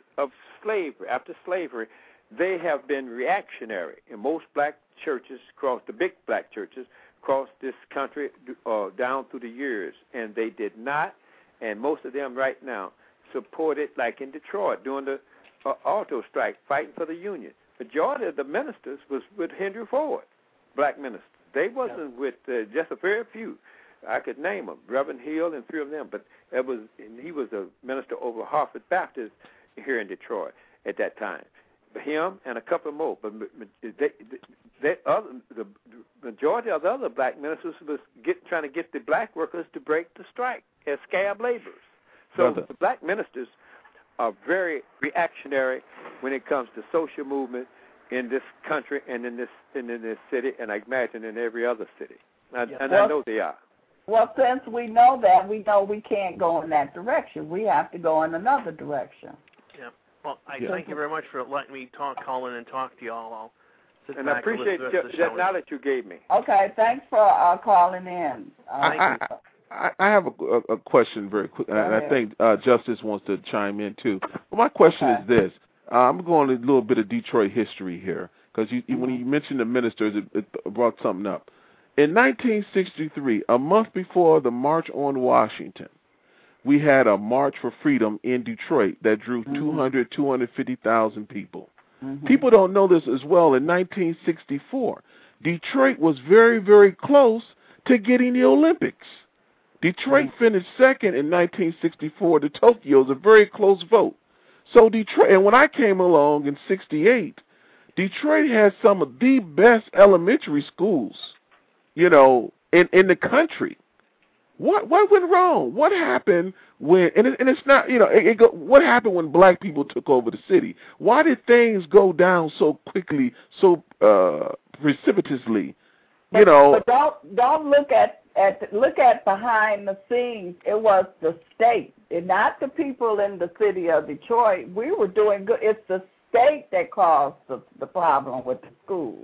of slavery, after slavery, they have been reactionary. In most black churches across the big black churches across this country uh, down through the years, and they did not, and most of them right now support it, like in Detroit during the uh, auto strike, fighting for the union. Majority of the ministers was with Henry Ford, black ministers. They wasn't yeah. with uh, just a very few. I could name them, Reverend Hill and three of them, but it was he was a minister over Hartford Baptist here in Detroit at that time. Him and a couple more, but they, they, other, the majority of the other black ministers was get, trying to get the black workers to break the strike as scab laborers. So Brother. the black ministers are very reactionary when it comes to social movement in this country and in this and in this city, and I imagine in every other city. I, yeah. And well, I know they are. Well, since we know that, we know we can't go in that direction. We have to go in another direction. Yeah. Well, I yeah. thank you very much for letting me talk, call in and talk to you all. I'll sit and back I appreciate and that, that knowledge you gave me. Okay, thanks for uh, calling in. Uh, I, I, I, I have a, a question very quick, and I think uh, Justice wants to chime in too. Well, my question okay. is this. Uh, I'm going a little bit of Detroit history here, because you, mm-hmm. when you mentioned the ministers, it, it brought something up. In nineteen sixty-three, a month before the March on Washington, we had a March for Freedom in Detroit that drew mm-hmm. two hundred, two hundred fifty thousand people. Mm-hmm. People don't know this as well. In nineteen sixty-four, Detroit was very, very close to getting the Olympics. Detroit mm-hmm. finished second in nineteen sixty-four to Tokyo. It was a very close vote. So Detroit, and when I came along in sixty-eight, Detroit had some of the best elementary schools, you know, in, in the country. What what went wrong? What happened when, and, it, and it's not, you know, it, it go, what happened when black people took over the city? Why did things go down so quickly, so uh, precipitously? But, you know, but don't don't look at, at look at behind the scenes. It was the state, and not the people in the city of Detroit. We were doing good. It's the state that caused the, the problem with the schools.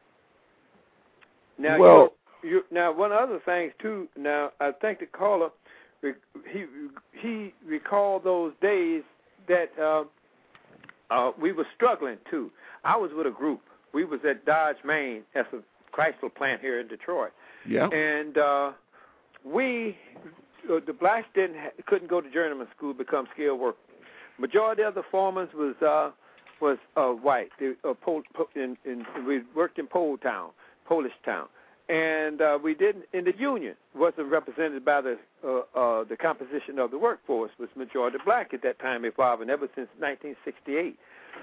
Now, well, you, you, now one other thing too. Now, I think the caller he he recalled those days that uh, uh, we were struggling too. I was with a group. We was at Dodge, Maine, as a Chrysler plant here in Detroit. Yeah. And uh, we, uh, the blacks didn't ha- couldn't go to journeyman school, become skilled workers. Majority of the foremen was uh, was uh, white. They, uh, Pol- in, in, we worked in Pole Town, Polish Town, and uh, we didn't. In the union wasn't represented by the uh, uh, the composition of the workforce. Was majority black at that time, evolving ever since nineteen sixty-eight.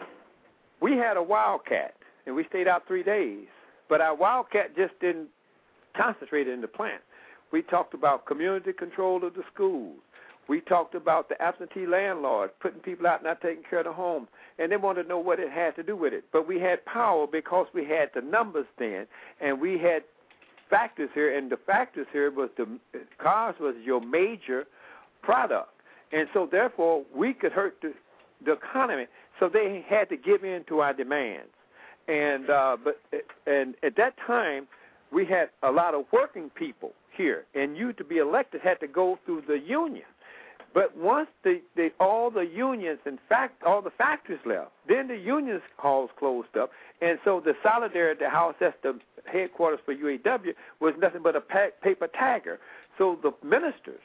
We had a wildcat, and we stayed out three days. But our wildcat just didn't concentrate in the plant. We talked about community control of the schools. We talked about the absentee landlords, putting people out not taking care of the home, and they wanted to know what it had to do with it. But we had power because we had the numbers then, and we had factors here, and the factors here was the cars was your major product. And so, therefore, we could hurt the, the economy, so they had to give in to our demands. And uh, but and at that time, we had a lot of working people here, and you to be elected had to go through the union. But once the, the all the unions, in fact, all the factories left, then the unions halls closed up, and so the Solidarity House, that's the headquarters for U A W, was nothing but a pa- paper tagger. So the ministers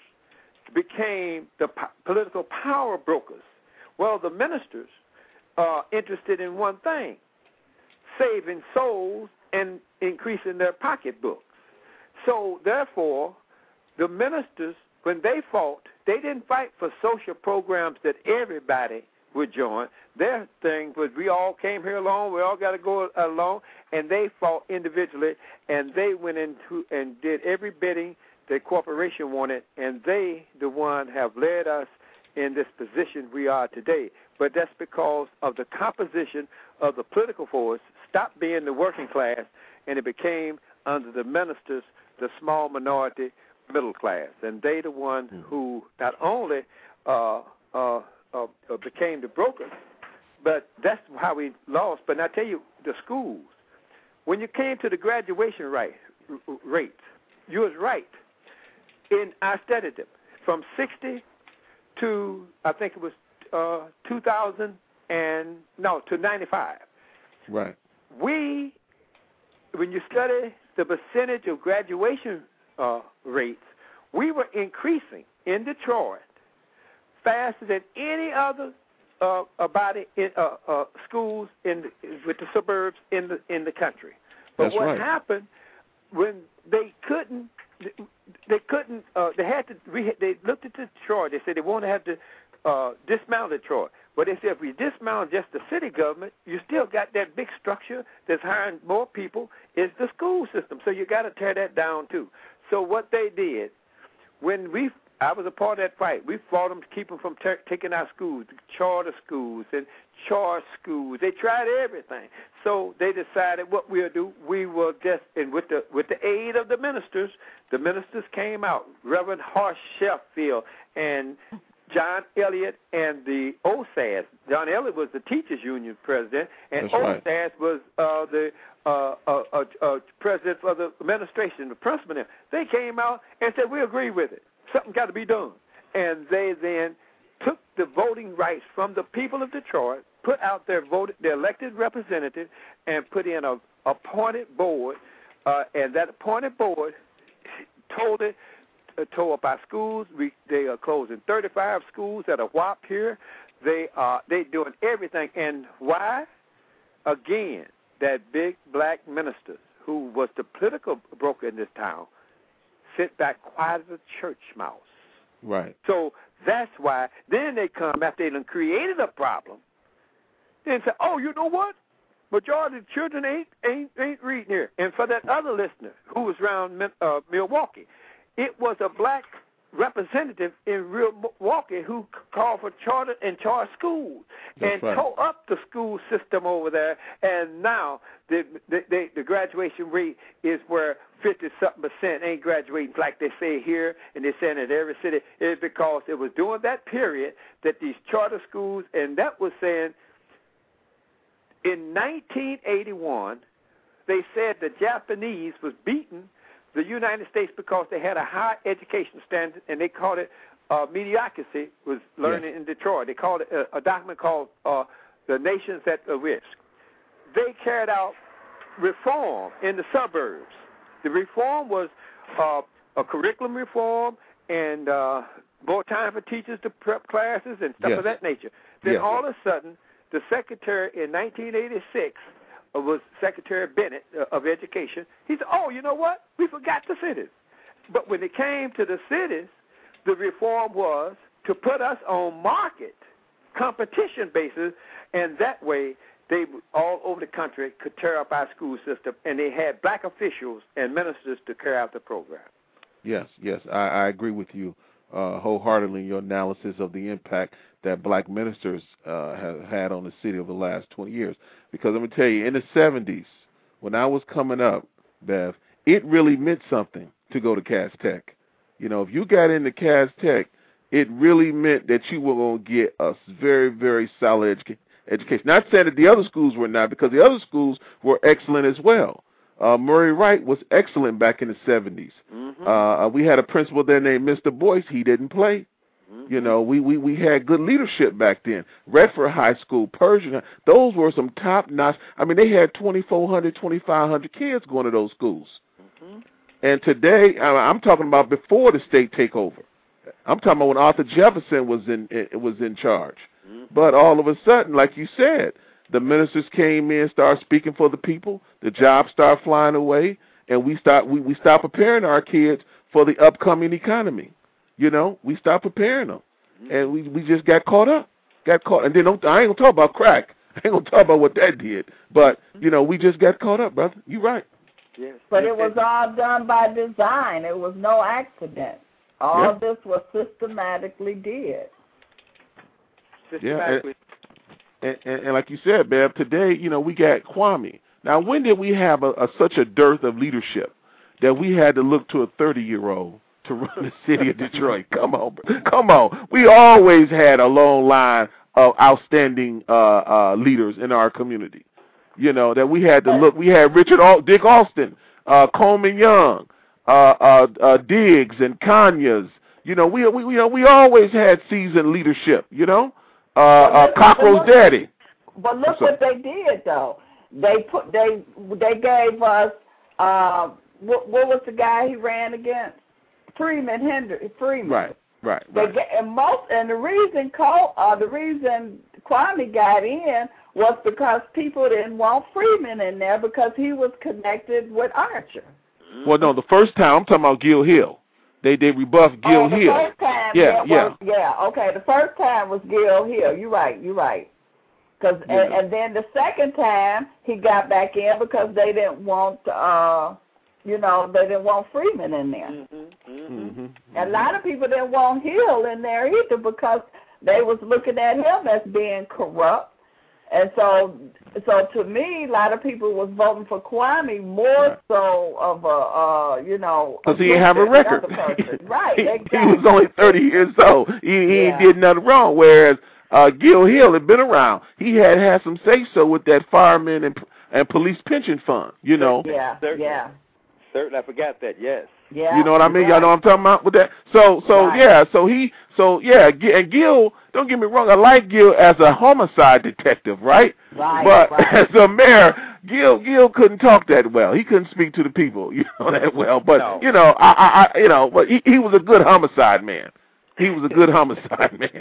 became the po- political power brokers. Well, the ministers are interested in one thing: saving souls and increasing their pocketbooks. So, therefore, the ministers, when they fought, they didn't fight for social programs that everybody would join. Their thing was we all came here alone, we all got to go alone, and they fought individually, and they went into and did every bidding the corporation wanted, and they, the one, have led us in this position we are today. But that's because of the composition of the political force stopped being the working class, and it became, under the ministers, the small minority middle class. And they the one mm-hmm. who not only uh, uh, uh, became the brokers, but that's how we lost. But I tell you, the schools, when you came to the graduation rate, rates, you was right. In I studied them from sixty to, I think it was uh, two thousand and no to ninety-five. Right. We, when you study the percentage of graduation uh, rates, we were increasing in Detroit faster than any other uh, uh, body in uh, uh, schools in the, with the suburbs in the in the country. But That's what right. happened when they couldn't, they couldn't, uh, they had to. We, they looked at Detroit. They said they want to have to uh, dismantle Detroit. But they said if we dismantle just the city government, you still got that big structure that's hiring more people. Is the school system. So you got to tear that down too. So what they did, when we, I was a part of that fight. We fought them to keep them from ter- taking our schools, charter schools and charter schools. They tried everything. So they decided what we'll do. We will just, and with the with the aid of the ministers, the ministers came out. Reverend Horace Sheffield and John Elliott and the O S A S. John Elliott was the Teachers Union president, and That's O right. S A S was uh, the uh, uh, uh, uh, president of the administration, the principal. They came out and said, we agree with it. Something got to be done. And they then took the voting rights from the people of Detroit, put out their voted, their elected representative, and put in a appointed board, uh, and that appointed board told it, uh, tore up our schools. We, they are closing thirty-five schools at a whop here. They are they doing everything. And why? Again, that big black minister who was the political broker in this town sit back quiet as a church mouse. Right. So that's why then they come after they done created a problem, then say, oh, you know what? Majority of children ain't ain't ain't reading here. And for that other listener who was around uh, Milwaukee, it was a black representative in real Milwaukee who called for charter and charter schools That's and right. tore up the school system over there. And now the the, the, the graduation rate is where fifty something percent ain't graduating, like they say here, and they're saying in every city. It's because it was during that period that these charter schools, and that was saying in nineteen eighty-one, they said the Japanese was beating the United States because they had a high education standard, and they called it uh, mediocrity was learning yes. in Detroit. They called it a, a document called uh, The Nations at Risk. They carried out reform in the suburbs. The reform was uh, a curriculum reform and uh, more time for teachers to prep classes and stuff yes. of that nature. Then yes. all of a sudden, the secretary in nineteen eighty-six was Secretary Bennett uh, of Education. He said, oh, you know what? We forgot the cities. But when it came to the cities, the reform was to put us on market competition basis, and that way they all over the country could tear up our school system, and they had black officials and ministers to carry out the program. Yes, yes, I, I agree with you uh, wholeheartedly in your analysis of the impact that black ministers uh, have had on the city over the last twenty years. Because let me tell you, in the seventies, when I was coming up, Bev, it really meant something to go to Cass Tech. You know, if you got into Cass Tech, it really meant that you were going to get a very, very solid educa- education. Not saying that the other schools were not, because the other schools were excellent as well. Uh, Murray Wright was excellent back in the seventies. Mm-hmm. Uh, we had a principal there named Mister Boyce. He didn't play. You know, we, we, we had good leadership back then. Redford High School, Persian, those were some top-notch. I mean, they had twenty-four hundred, twenty-five hundred kids going to those schools. Mm-hmm. And today, I'm talking about before the state takeover. I'm talking about when Arthur Jefferson was in was in charge. Mm-hmm. But all of a sudden, like you said, the ministers came in, started speaking for the people. The jobs started flying away, and we start we, we stopped preparing our kids for the upcoming economy. You know, we stopped preparing them, and we, we just got caught up, got caught. And then don't, I ain't gonna talk about crack. I ain't gonna talk about what that did. But you know, we just got caught up, brother. You right. Yes. But it was all done by design. It was no accident. All yeah. this was systematically did. Systematically. Yeah, and, and, and like you said, Bev, today, you know, we got Kwame. Now, when did we have a, a such a dearth of leadership that we had to look to a thirty-year-old to run the city of Detroit? Come on, come on. We always had a long line of outstanding uh, uh, leaders in our community. You know, that we had to look. We had Richard, Al- Dick Alston, uh, Coleman Young, uh, uh, uh, Diggs, and Conyers. You know, we we you know we always had seasoned leadership. You know, uh, uh, Cockroach Daddy. but look what they did though. They put they they gave us uh, what, what was the guy he ran against? Freeman Hendry Freeman. Right, right, they right. Get, and most and the reason Cole, uh, the reason Kwame got in was because people didn't want Freeman in there because he was connected with Archer. Well, no, the first time I'm talking about Gil Hill. They they rebuffed Gil oh, the Hill. First time, yeah, yeah, yeah, yeah. Okay, the first time was Gil Hill. You're right. You're right. Cause yeah. and, and then the second time he got back in because they didn't want, uh, you know, they didn't want Freeman in there. Mm-hmm, mm-hmm. Mm-hmm. And a lot of people didn't want Hill in there either because they was looking at him as being corrupt. And so, so to me, a lot of people was voting for Kwame more right. so of a, uh, you know, because he didn't have a record. right, he, exactly. he was only thirty years old. He, he yeah. did nothing wrong. Whereas uh, Gil Hill had been around. He had had some say so with that fireman and and police pension fund. You know. Yeah. Certainly. Yeah. Certainly, I forgot that. Yes. Yeah. You know what I mean? Right. Y'all know what I'm talking about with that. So, so right. yeah. So he, so yeah. And Gil, don't get me wrong. I like Gil as a homicide detective, right? Right. But right. as a mayor, Gil, Gil couldn't talk that well. He couldn't speak to the people, you know, that well. But no. you know, I, I, I, you know, but he, he was a good homicide man. He was a good homicide man.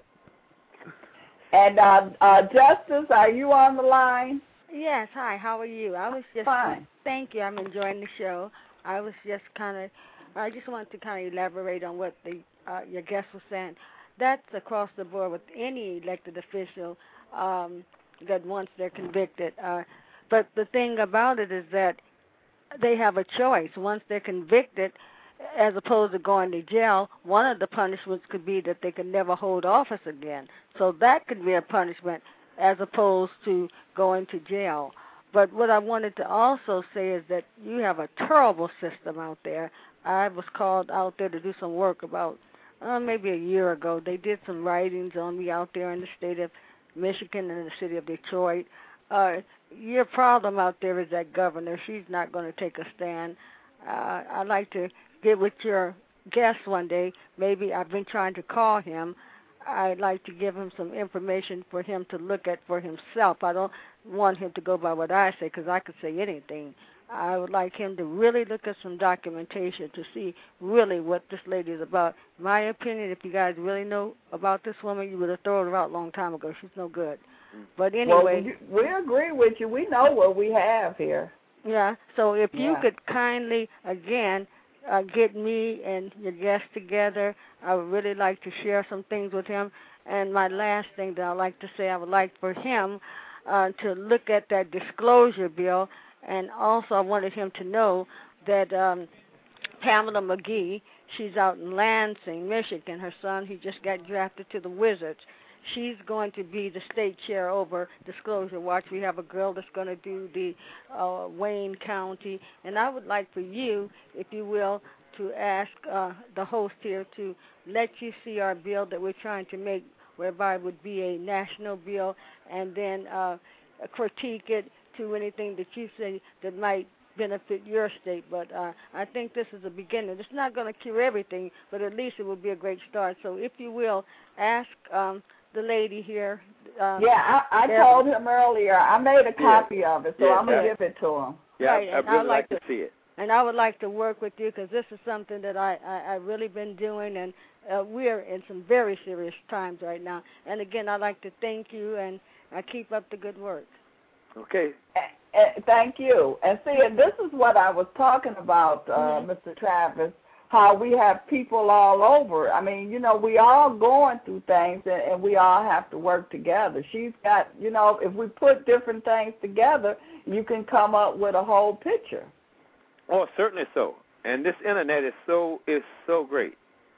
And uh, uh, Justice, are you on the line? Yes. Hi. How are you? I was just fine. Thank you. I'm enjoying the show. I was just kind of, I just wanted to kind of elaborate on what the uh, your guest was saying. That's across the board with any elected official um, that once they're convicted. Uh, but the thing about it is that they have a choice. Once they're convicted, as opposed to going to jail, one of the punishments could be that they can never hold office again. So that could be a punishment as opposed to going to jail. But what I wanted to also say is that you have a terrible system out there. I was called out there to do some work about uh, maybe a year ago. They did some writings on me out there in the state of Michigan and in the city of Detroit. Uh, your problem out there is that governor. She's not going to take a stand. Uh, I'd like to get with your guest one day. Maybe I've been trying to call him. I'd like to give him some information for him to look at for himself. I don't want him to go by what I say because I could say anything. I would like him to really look at some documentation to see really what this lady is about. In my opinion, if you guys really know about this woman, you would have thrown her out a long time ago. She's no good. But anyway. Well, we agree with you. We know what we have here. Yeah, so if you yeah. could kindly, again, uh, get me and your guest together, I would really like to share some things with him. And my last thing that I'd like to say, I would like for him uh, to look at that disclosure bill. And also I wanted him to know that um, Pamela McGee, she's out in Lansing, Michigan. Her son, he just got drafted to the Wizards. She's going to be the state chair over Disclosure Watch. We have a girl that's going to do the uh, Wayne County. And I would like for you, if you will, to ask uh, the host here to let you see our bill that we're trying to make, whereby it would be a national bill, and then uh, critique it to anything that you say that might benefit your state. But uh, I think this is a beginning. It's not going to cure everything, but at least it will be a great start. So if you will, ask um, the lady here. Uh, yeah, I, I told him earlier. I made a copy yeah. of it, so yeah, I'm going to give it to him. Yeah, right, I'd really like, like to, to see it. And I would like to work with you because this is something that I, I, I've really been doing, and uh, we're in some very serious times right now. And again, I'd like to thank you, and I keep up the good work. Okay. Uh, uh, thank you. And see, and this is what I was talking about, uh, mm-hmm. Mister Travis, how we have people all over. I mean, you know, we all going through things, and, and we all have to work together. She's got, you know, if we put different things together, you can come up with a whole picture. Oh, certainly so. And this internet is so is so great.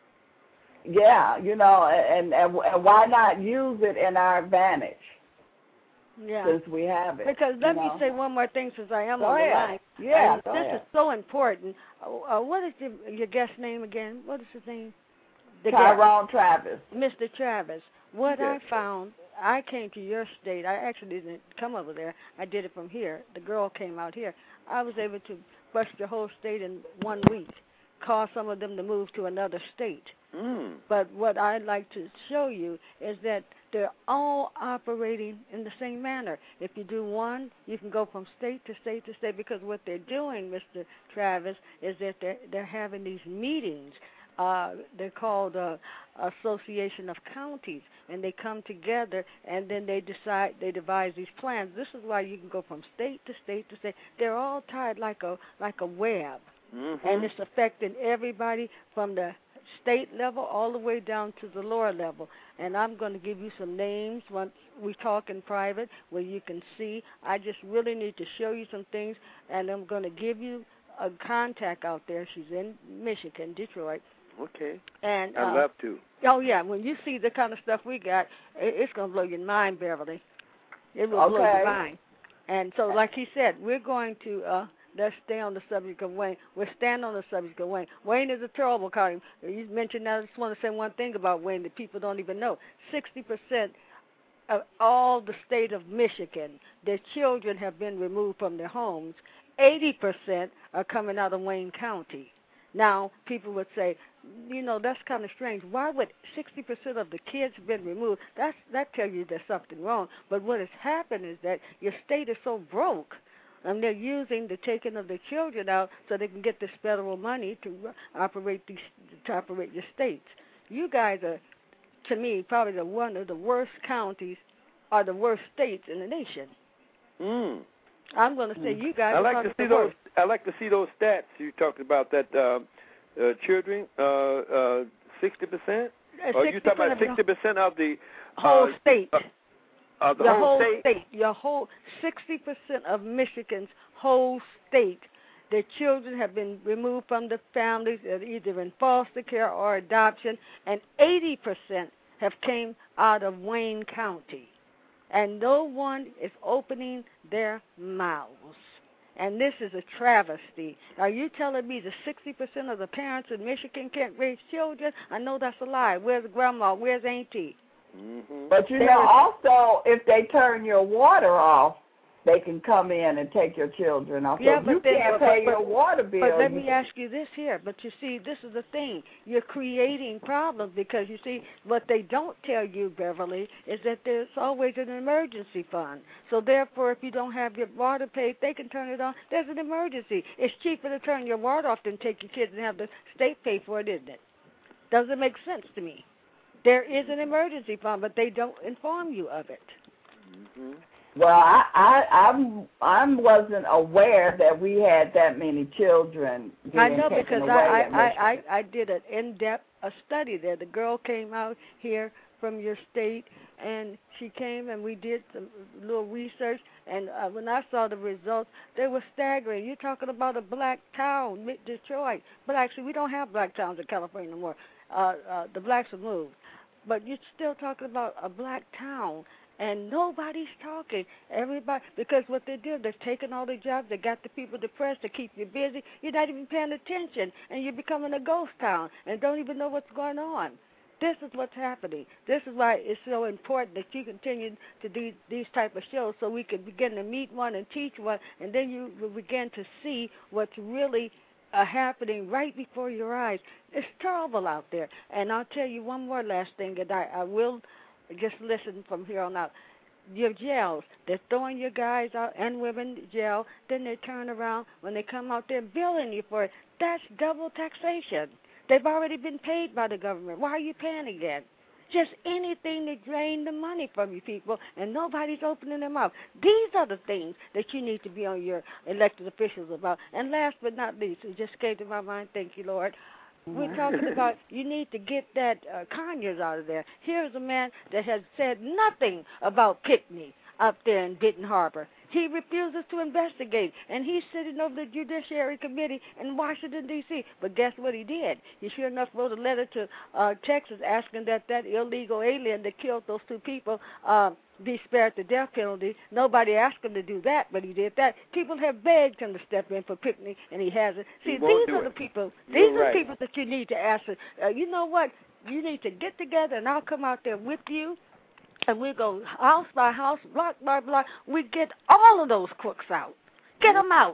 Yeah, you know, and, and and why not use it in our advantage? Yeah, since we have it. Because let you me know? say one more thing, since I am go on the ahead. line. Yeah, and go this ahead. is so important. Uh, uh, what is your, your guest name again? What is his name? The Tyrone Travis. Mister Travis. What Yes. I found, I came to your state. I actually didn't come over there. I did it from here. The girl came out here. I was able to bust your whole state in one week, cause some of them to move to another state. Mm. But what I'd like to show you is that they're all operating in the same manner. If you do one, you can go from state to state to state, because what they're doing, Mister Travis, is that they're, they're having these meetings. Uh, they're called uh, Association of Counties, and they come together, and then they decide, they devise these plans. This is why you can go from state to state to state. They're all tied like a like a web, mm-hmm. and it's affecting everybody from the state level all the way down to the lower level. And I'm going to give you some names once we talk in private where you can see. I just really need to show you some things, and I'm going to give you a contact out there. She's in Michigan, Detroit. Okay. And I'd uh, love to. Oh, yeah. When you see the kind of stuff we got, it, it's going to blow your mind, Beverly. It will okay. blow your mind. And so, like he said, we're going to uh, let's stay on the subject of Wayne. We're staying on the subject of Wayne. Wayne is a terrible county. You mentioned that. I just want to say one thing about Wayne that people don't even know. sixty percent of all the state of Michigan, their children have been removed from their homes. eighty percent are coming out of Wayne County. Now, people would say, you know, that's kind of strange. Why would sixty percent of the kids have been removed? That's, that tells you there's something wrong. But what has happened is that your state is so broke, and they're using the taking of the children out so they can get this federal money to operate these, to operate your states. You guys are, to me, probably the one of the worst counties or the worst states in the nation. Mm. I'm going to say you guys I are like probably to see the those. worst. I like to see those stats you talked about. That uh, uh, children, sixty uh, percent. Uh, Or you talking about sixty percent of the uh, whole state? Uh, of the Your whole, whole state? state. Your whole sixty percent of Michigan's whole state. Their children have been removed from the families, either in foster care or adoption, and eighty percent have came out of Wayne County. And no one is opening their mouths. And this is a travesty. Are you telling me that sixty percent of the parents in Michigan can't raise children? I know that's a lie. Where's grandma? Where's auntie? Mm-hmm. But you know, also, if they turn your water off, they can come in and take your children off. Yeah, so if but you then, can't but, pay but, your water bill. But let you me ask you this here. But you see, this is the thing. You're creating problems because, you see, what they don't tell you, Beverly, is that there's always an emergency fund. So, therefore, if you don't have your water paid, they can turn it on. There's an emergency. It's cheaper to turn your water off than take your kids and have the state pay for it, isn't it? Doesn't make sense to me. There is an emergency fund, but they don't inform you of it. Mm-hmm. Well, I, I, I'm, I wasn't aware that we had that many children being I know taken because away I, in I, I, Michigan. I, I did an in-depth a study there. The girl came out here from your state, and she came and we did some little research, and uh, when I saw the results, they were staggering. You're talking about a black town, Detroit, but actually we don't have black towns in California anymore. Uh, uh, the blacks have moved. But you're still talking about a black town, and nobody's talking. Everybody, because what they do, they're taking all the jobs. They got the people depressed to keep you busy. You're not even paying attention, and you're becoming a ghost town and don't even know what's going on. This is what's happening. This is why it's so important that you continue to do these type of shows so we can begin to meet one and teach one, and then you will begin to see what's really Uh, happening right before your eyes. It's terrible out there. And I'll tell you one more last thing, and I, I will just listen from here on out. Your jails, they're throwing your guys out and women in jail, then they turn around when they come out there billing you for it. That's double taxation. They've already been paid by the government. Why are you paying again? Just anything to drain the money from you people, and nobody's opening their mouth. These are the things that you need to be on your elected officials about. And last but not least, it just came to my mind, thank you, Lord, we're talking about you need to get that uh, Conyers out of there. Here's a man that has said nothing about Pickney up there in Benton Harbor. He refuses to investigate, and he's sitting over the Judiciary Committee in Washington, D C But guess what he did? He sure enough wrote a letter to uh, Texas asking that that illegal alien that killed those two people uh, be spared the death penalty. Nobody asked him to do that, but he did that. People have begged him to step in for Pickney, and he hasn't. See, these are the people. These are the people that you need to ask. Uh, you know what? You need to get together, and I'll come out there with you. And we go house by house, block by block. We get all of those crooks out. Get them out.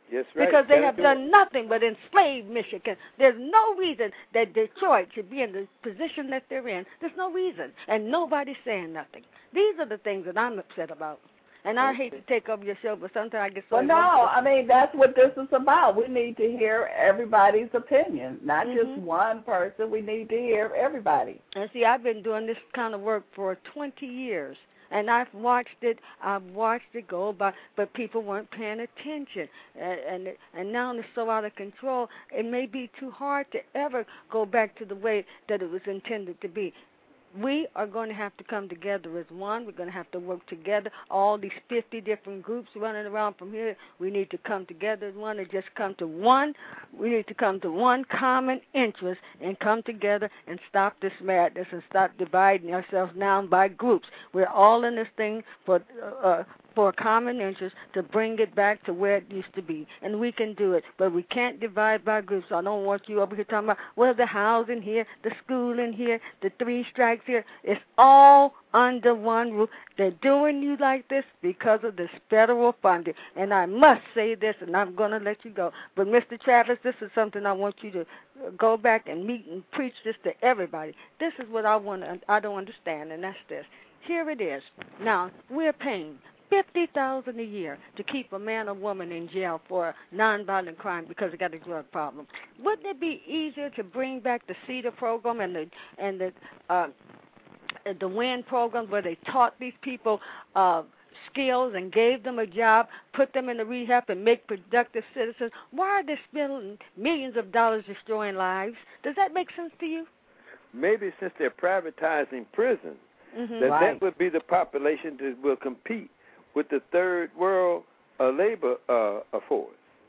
Yes, right. Because they Gotta have do done it. nothing but enslave Michigan. There's no reason that Detroit should be in the position that they're in. There's no reason. And nobody's saying nothing. These are the things that I'm upset about. And I hate to take over your show, but sometimes I get so Well, no, emotional. I mean, that's what this is about. We need to hear everybody's opinion, not mm-hmm. just one person. We need to hear everybody. And see, I've been doing this kind of work for twenty years. And I've watched it. I've watched it go by, but people weren't paying attention, and and, and now it's so out of control. It may be too hard to ever go back to the way that it was intended to be. We are going to have to come together as one. We're going to have to work together. All these fifty different groups running around from here, we need to come together as one and just come to one. We need to come to one common interest and come together and stop this madness and stop dividing ourselves now by groups. We're all in this thing for uh, for a common interest to bring it back to where it used to be. And we can do it, but we can't divide by groups. I don't want you over here talking about, well, the housing here, the school in here, the three strikes here. It's all under one roof. They're doing you like this because of this federal funding. And I must say this, and I'm going to let you go. But, Mister Travis, this is something I want you to go back and meet and preach this to everybody. This is what I want to, I don't understand, and that's this. Here it is. Now, we're paying fifty thousand dollars a year to keep a man or woman in jail for a nonviolent crime because they got a drug problem. Wouldn't it be easier to bring back the CEDAR program and the and the uh, the WIN program where they taught these people uh, skills and gave them a job, put them in the rehab and make productive citizens? Why are they spending millions of dollars destroying lives? Does that make sense to you? Maybe since they're privatizing prisons, mm-hmm. that right. that would be the population that will compete with the third world uh, labor uh, force.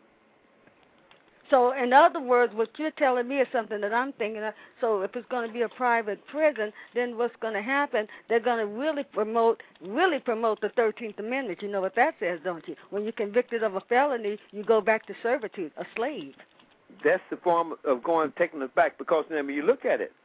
So, in other words, what you're telling me is something that I'm thinking of. So, if it's going to be a private prison, then what's going to happen? They're going to really promote, really promote the thirteenth Amendment. You know what that says, don't you? When you're convicted of a felony, you go back to servitude, a slave. That's the form of going, taking us back. Because I mean, you look at it,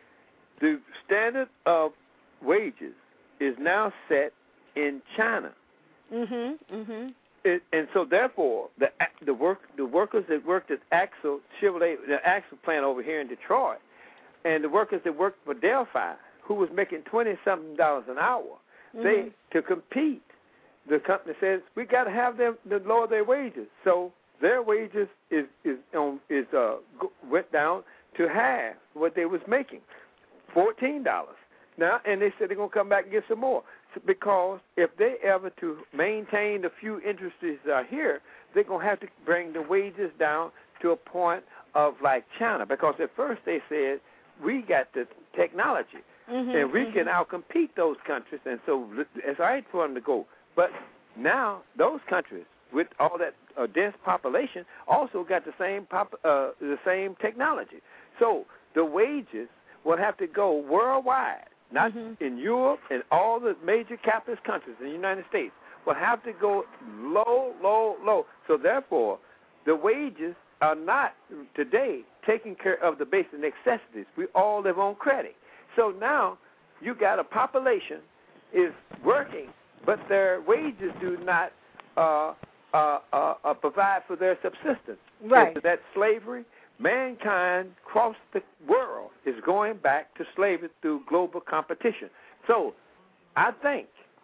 the standard of wages is now set in China. Mhm. Mhm. It, and so, therefore, the the work the workers that worked at Axle Chevrolet, the Axle plant over here in Detroit, and the workers that worked for Delphi, who was making twenty something dollars an hour, mm-hmm. they to compete, the company says we got to have them to lower their wages. So their wages is is on is uh went down to half what they was making, fourteen dollars now, and they said they're gonna come back and get some more. Because if they ever to maintain the few industries that are here, they're going to have to bring the wages down to a point of like China. Because at first they said, we got the technology, mm-hmm, and we mm-hmm. can outcompete those countries, and so it's all right for them to go. But now those countries, with all that uh, dense population, also got the same pop, uh, the same technology. So the wages will have to go worldwide. Not mm-hmm. in Europe and all the major capitalist countries in the United States, will have to go low, low, low. So therefore, the wages are not today taking care of the basic necessities. We all live on credit. So now you got a population is working, but their wages do not uh, uh, uh, uh, provide for their subsistence. Right. So that's slavery. Mankind across the world is going back to slavery through global competition. So I think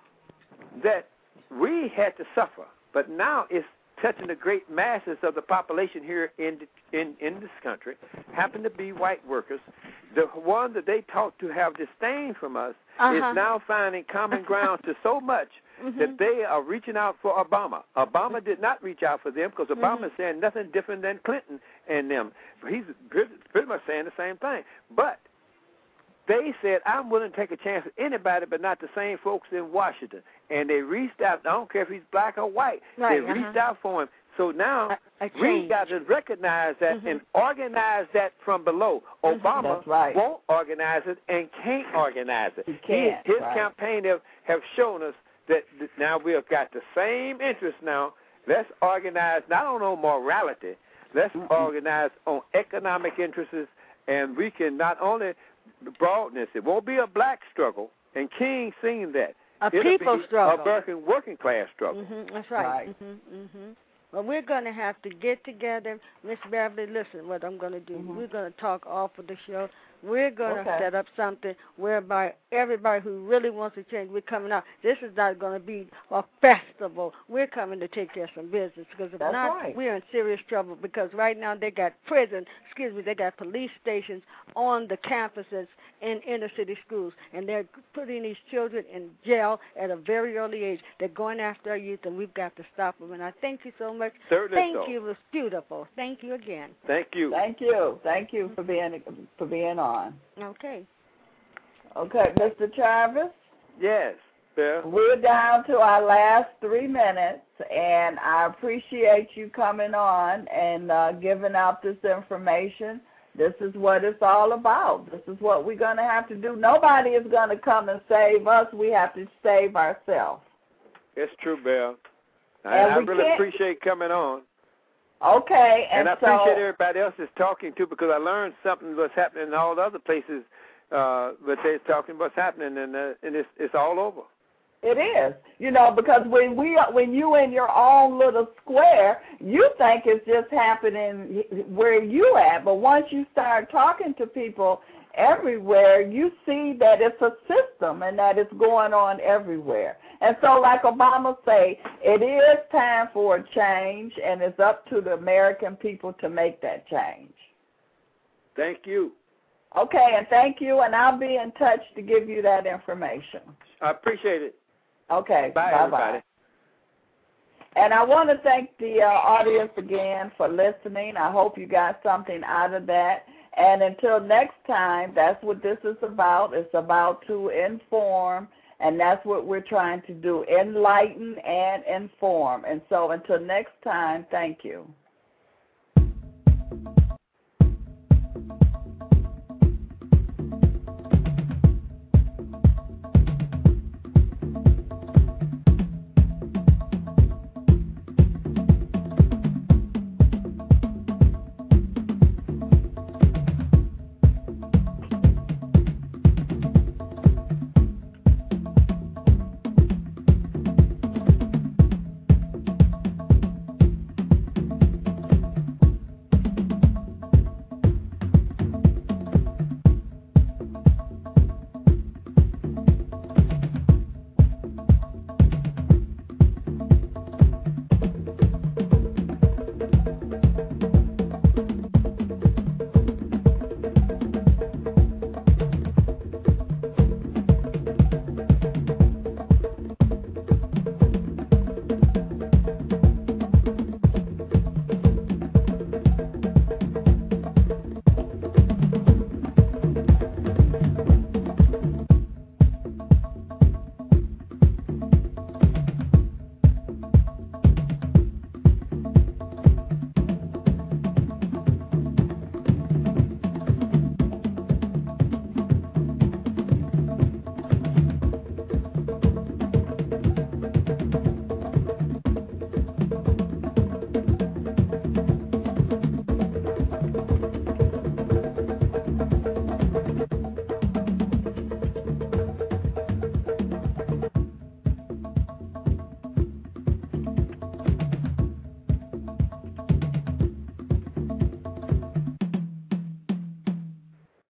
that we had to suffer, but now it's touching the great masses of the population here in in, in this country, happen to be white workers. The one that they taught to have disdain from us uh-huh. is now finding common ground to so much mm-hmm. that they are reaching out for Obama. Obama did not reach out for them because Obama mm-hmm. is saying nothing different than Clinton and them. He's pretty much saying the same thing. But they said, I'm willing to take a chance with anybody but not the same folks in Washington. And they reached out. I don't care if he's black or white. Right, they uh-huh. reached out for him. So now a, a we got to recognize that mm-hmm. and organize that from below. Mm-hmm. Obama right. won't organize it and can't organize it. He can't, he, his right. campaign have, have shown us that now we have got the same interest now. Let's organize not on no morality. Let's mm-hmm. organize on economic interests, and we can not only broadness. It won't be a black struggle, and King seen that. A It'll people be struggle. A working, working class struggle. Mm-hmm, that's right. right. Mm-hmm, mm-hmm. But we're going to have to get together. Miss Beverly, listen what I'm going to do. Mm-hmm. We're going to talk off of the show. We're going okay. to set up something whereby everybody who really wants to change, we're coming out. This is not going to be a festival. We're coming to take care of some business because if That's not, right. we're in serious trouble because right now they got prison, excuse me, they got police stations on the campuses in inner city schools, and they're putting these children in jail at a very early age. They're going after our youth, and we've got to stop them. And I thank you so much. Certainly thank so. you. It was beautiful. Thank you again. Thank you. Thank you. Thank you for being for being on. Okay. Okay, Mister Travis? Yes, Bill. We're down to our last three minutes, and I appreciate you coming on and uh, giving out this information. This is what it's all about. This is what we're going to have to do. Nobody is going to come and save us. We have to save ourselves. It's true, Bill. I, And I we really can't- appreciate coming on. Okay, and, And I so, appreciate everybody else is talking, too, because I learned something what's happening in all the other places, uh, but they're talking what's happening, and, uh, and it's, it's all over. It is, you know, because when we, when you in your own little square, you think it's just happening where you at. But once you start talking to people everywhere, you see that it's a system and that it's going on everywhere. And so, like Obama say, it is time for a change, and it's up to the American people to make that change. Thank you. Okay, and thank you, and I'll be in touch to give you that information. I appreciate it. Okay, Bye, bye-bye. everybody. And I want to thank the uh, audience again for listening. I hope you got something out of that. And until next time, that's what this is about. It's about to inform, and that's what we're trying to do, enlighten and inform. And so until next time, thank you.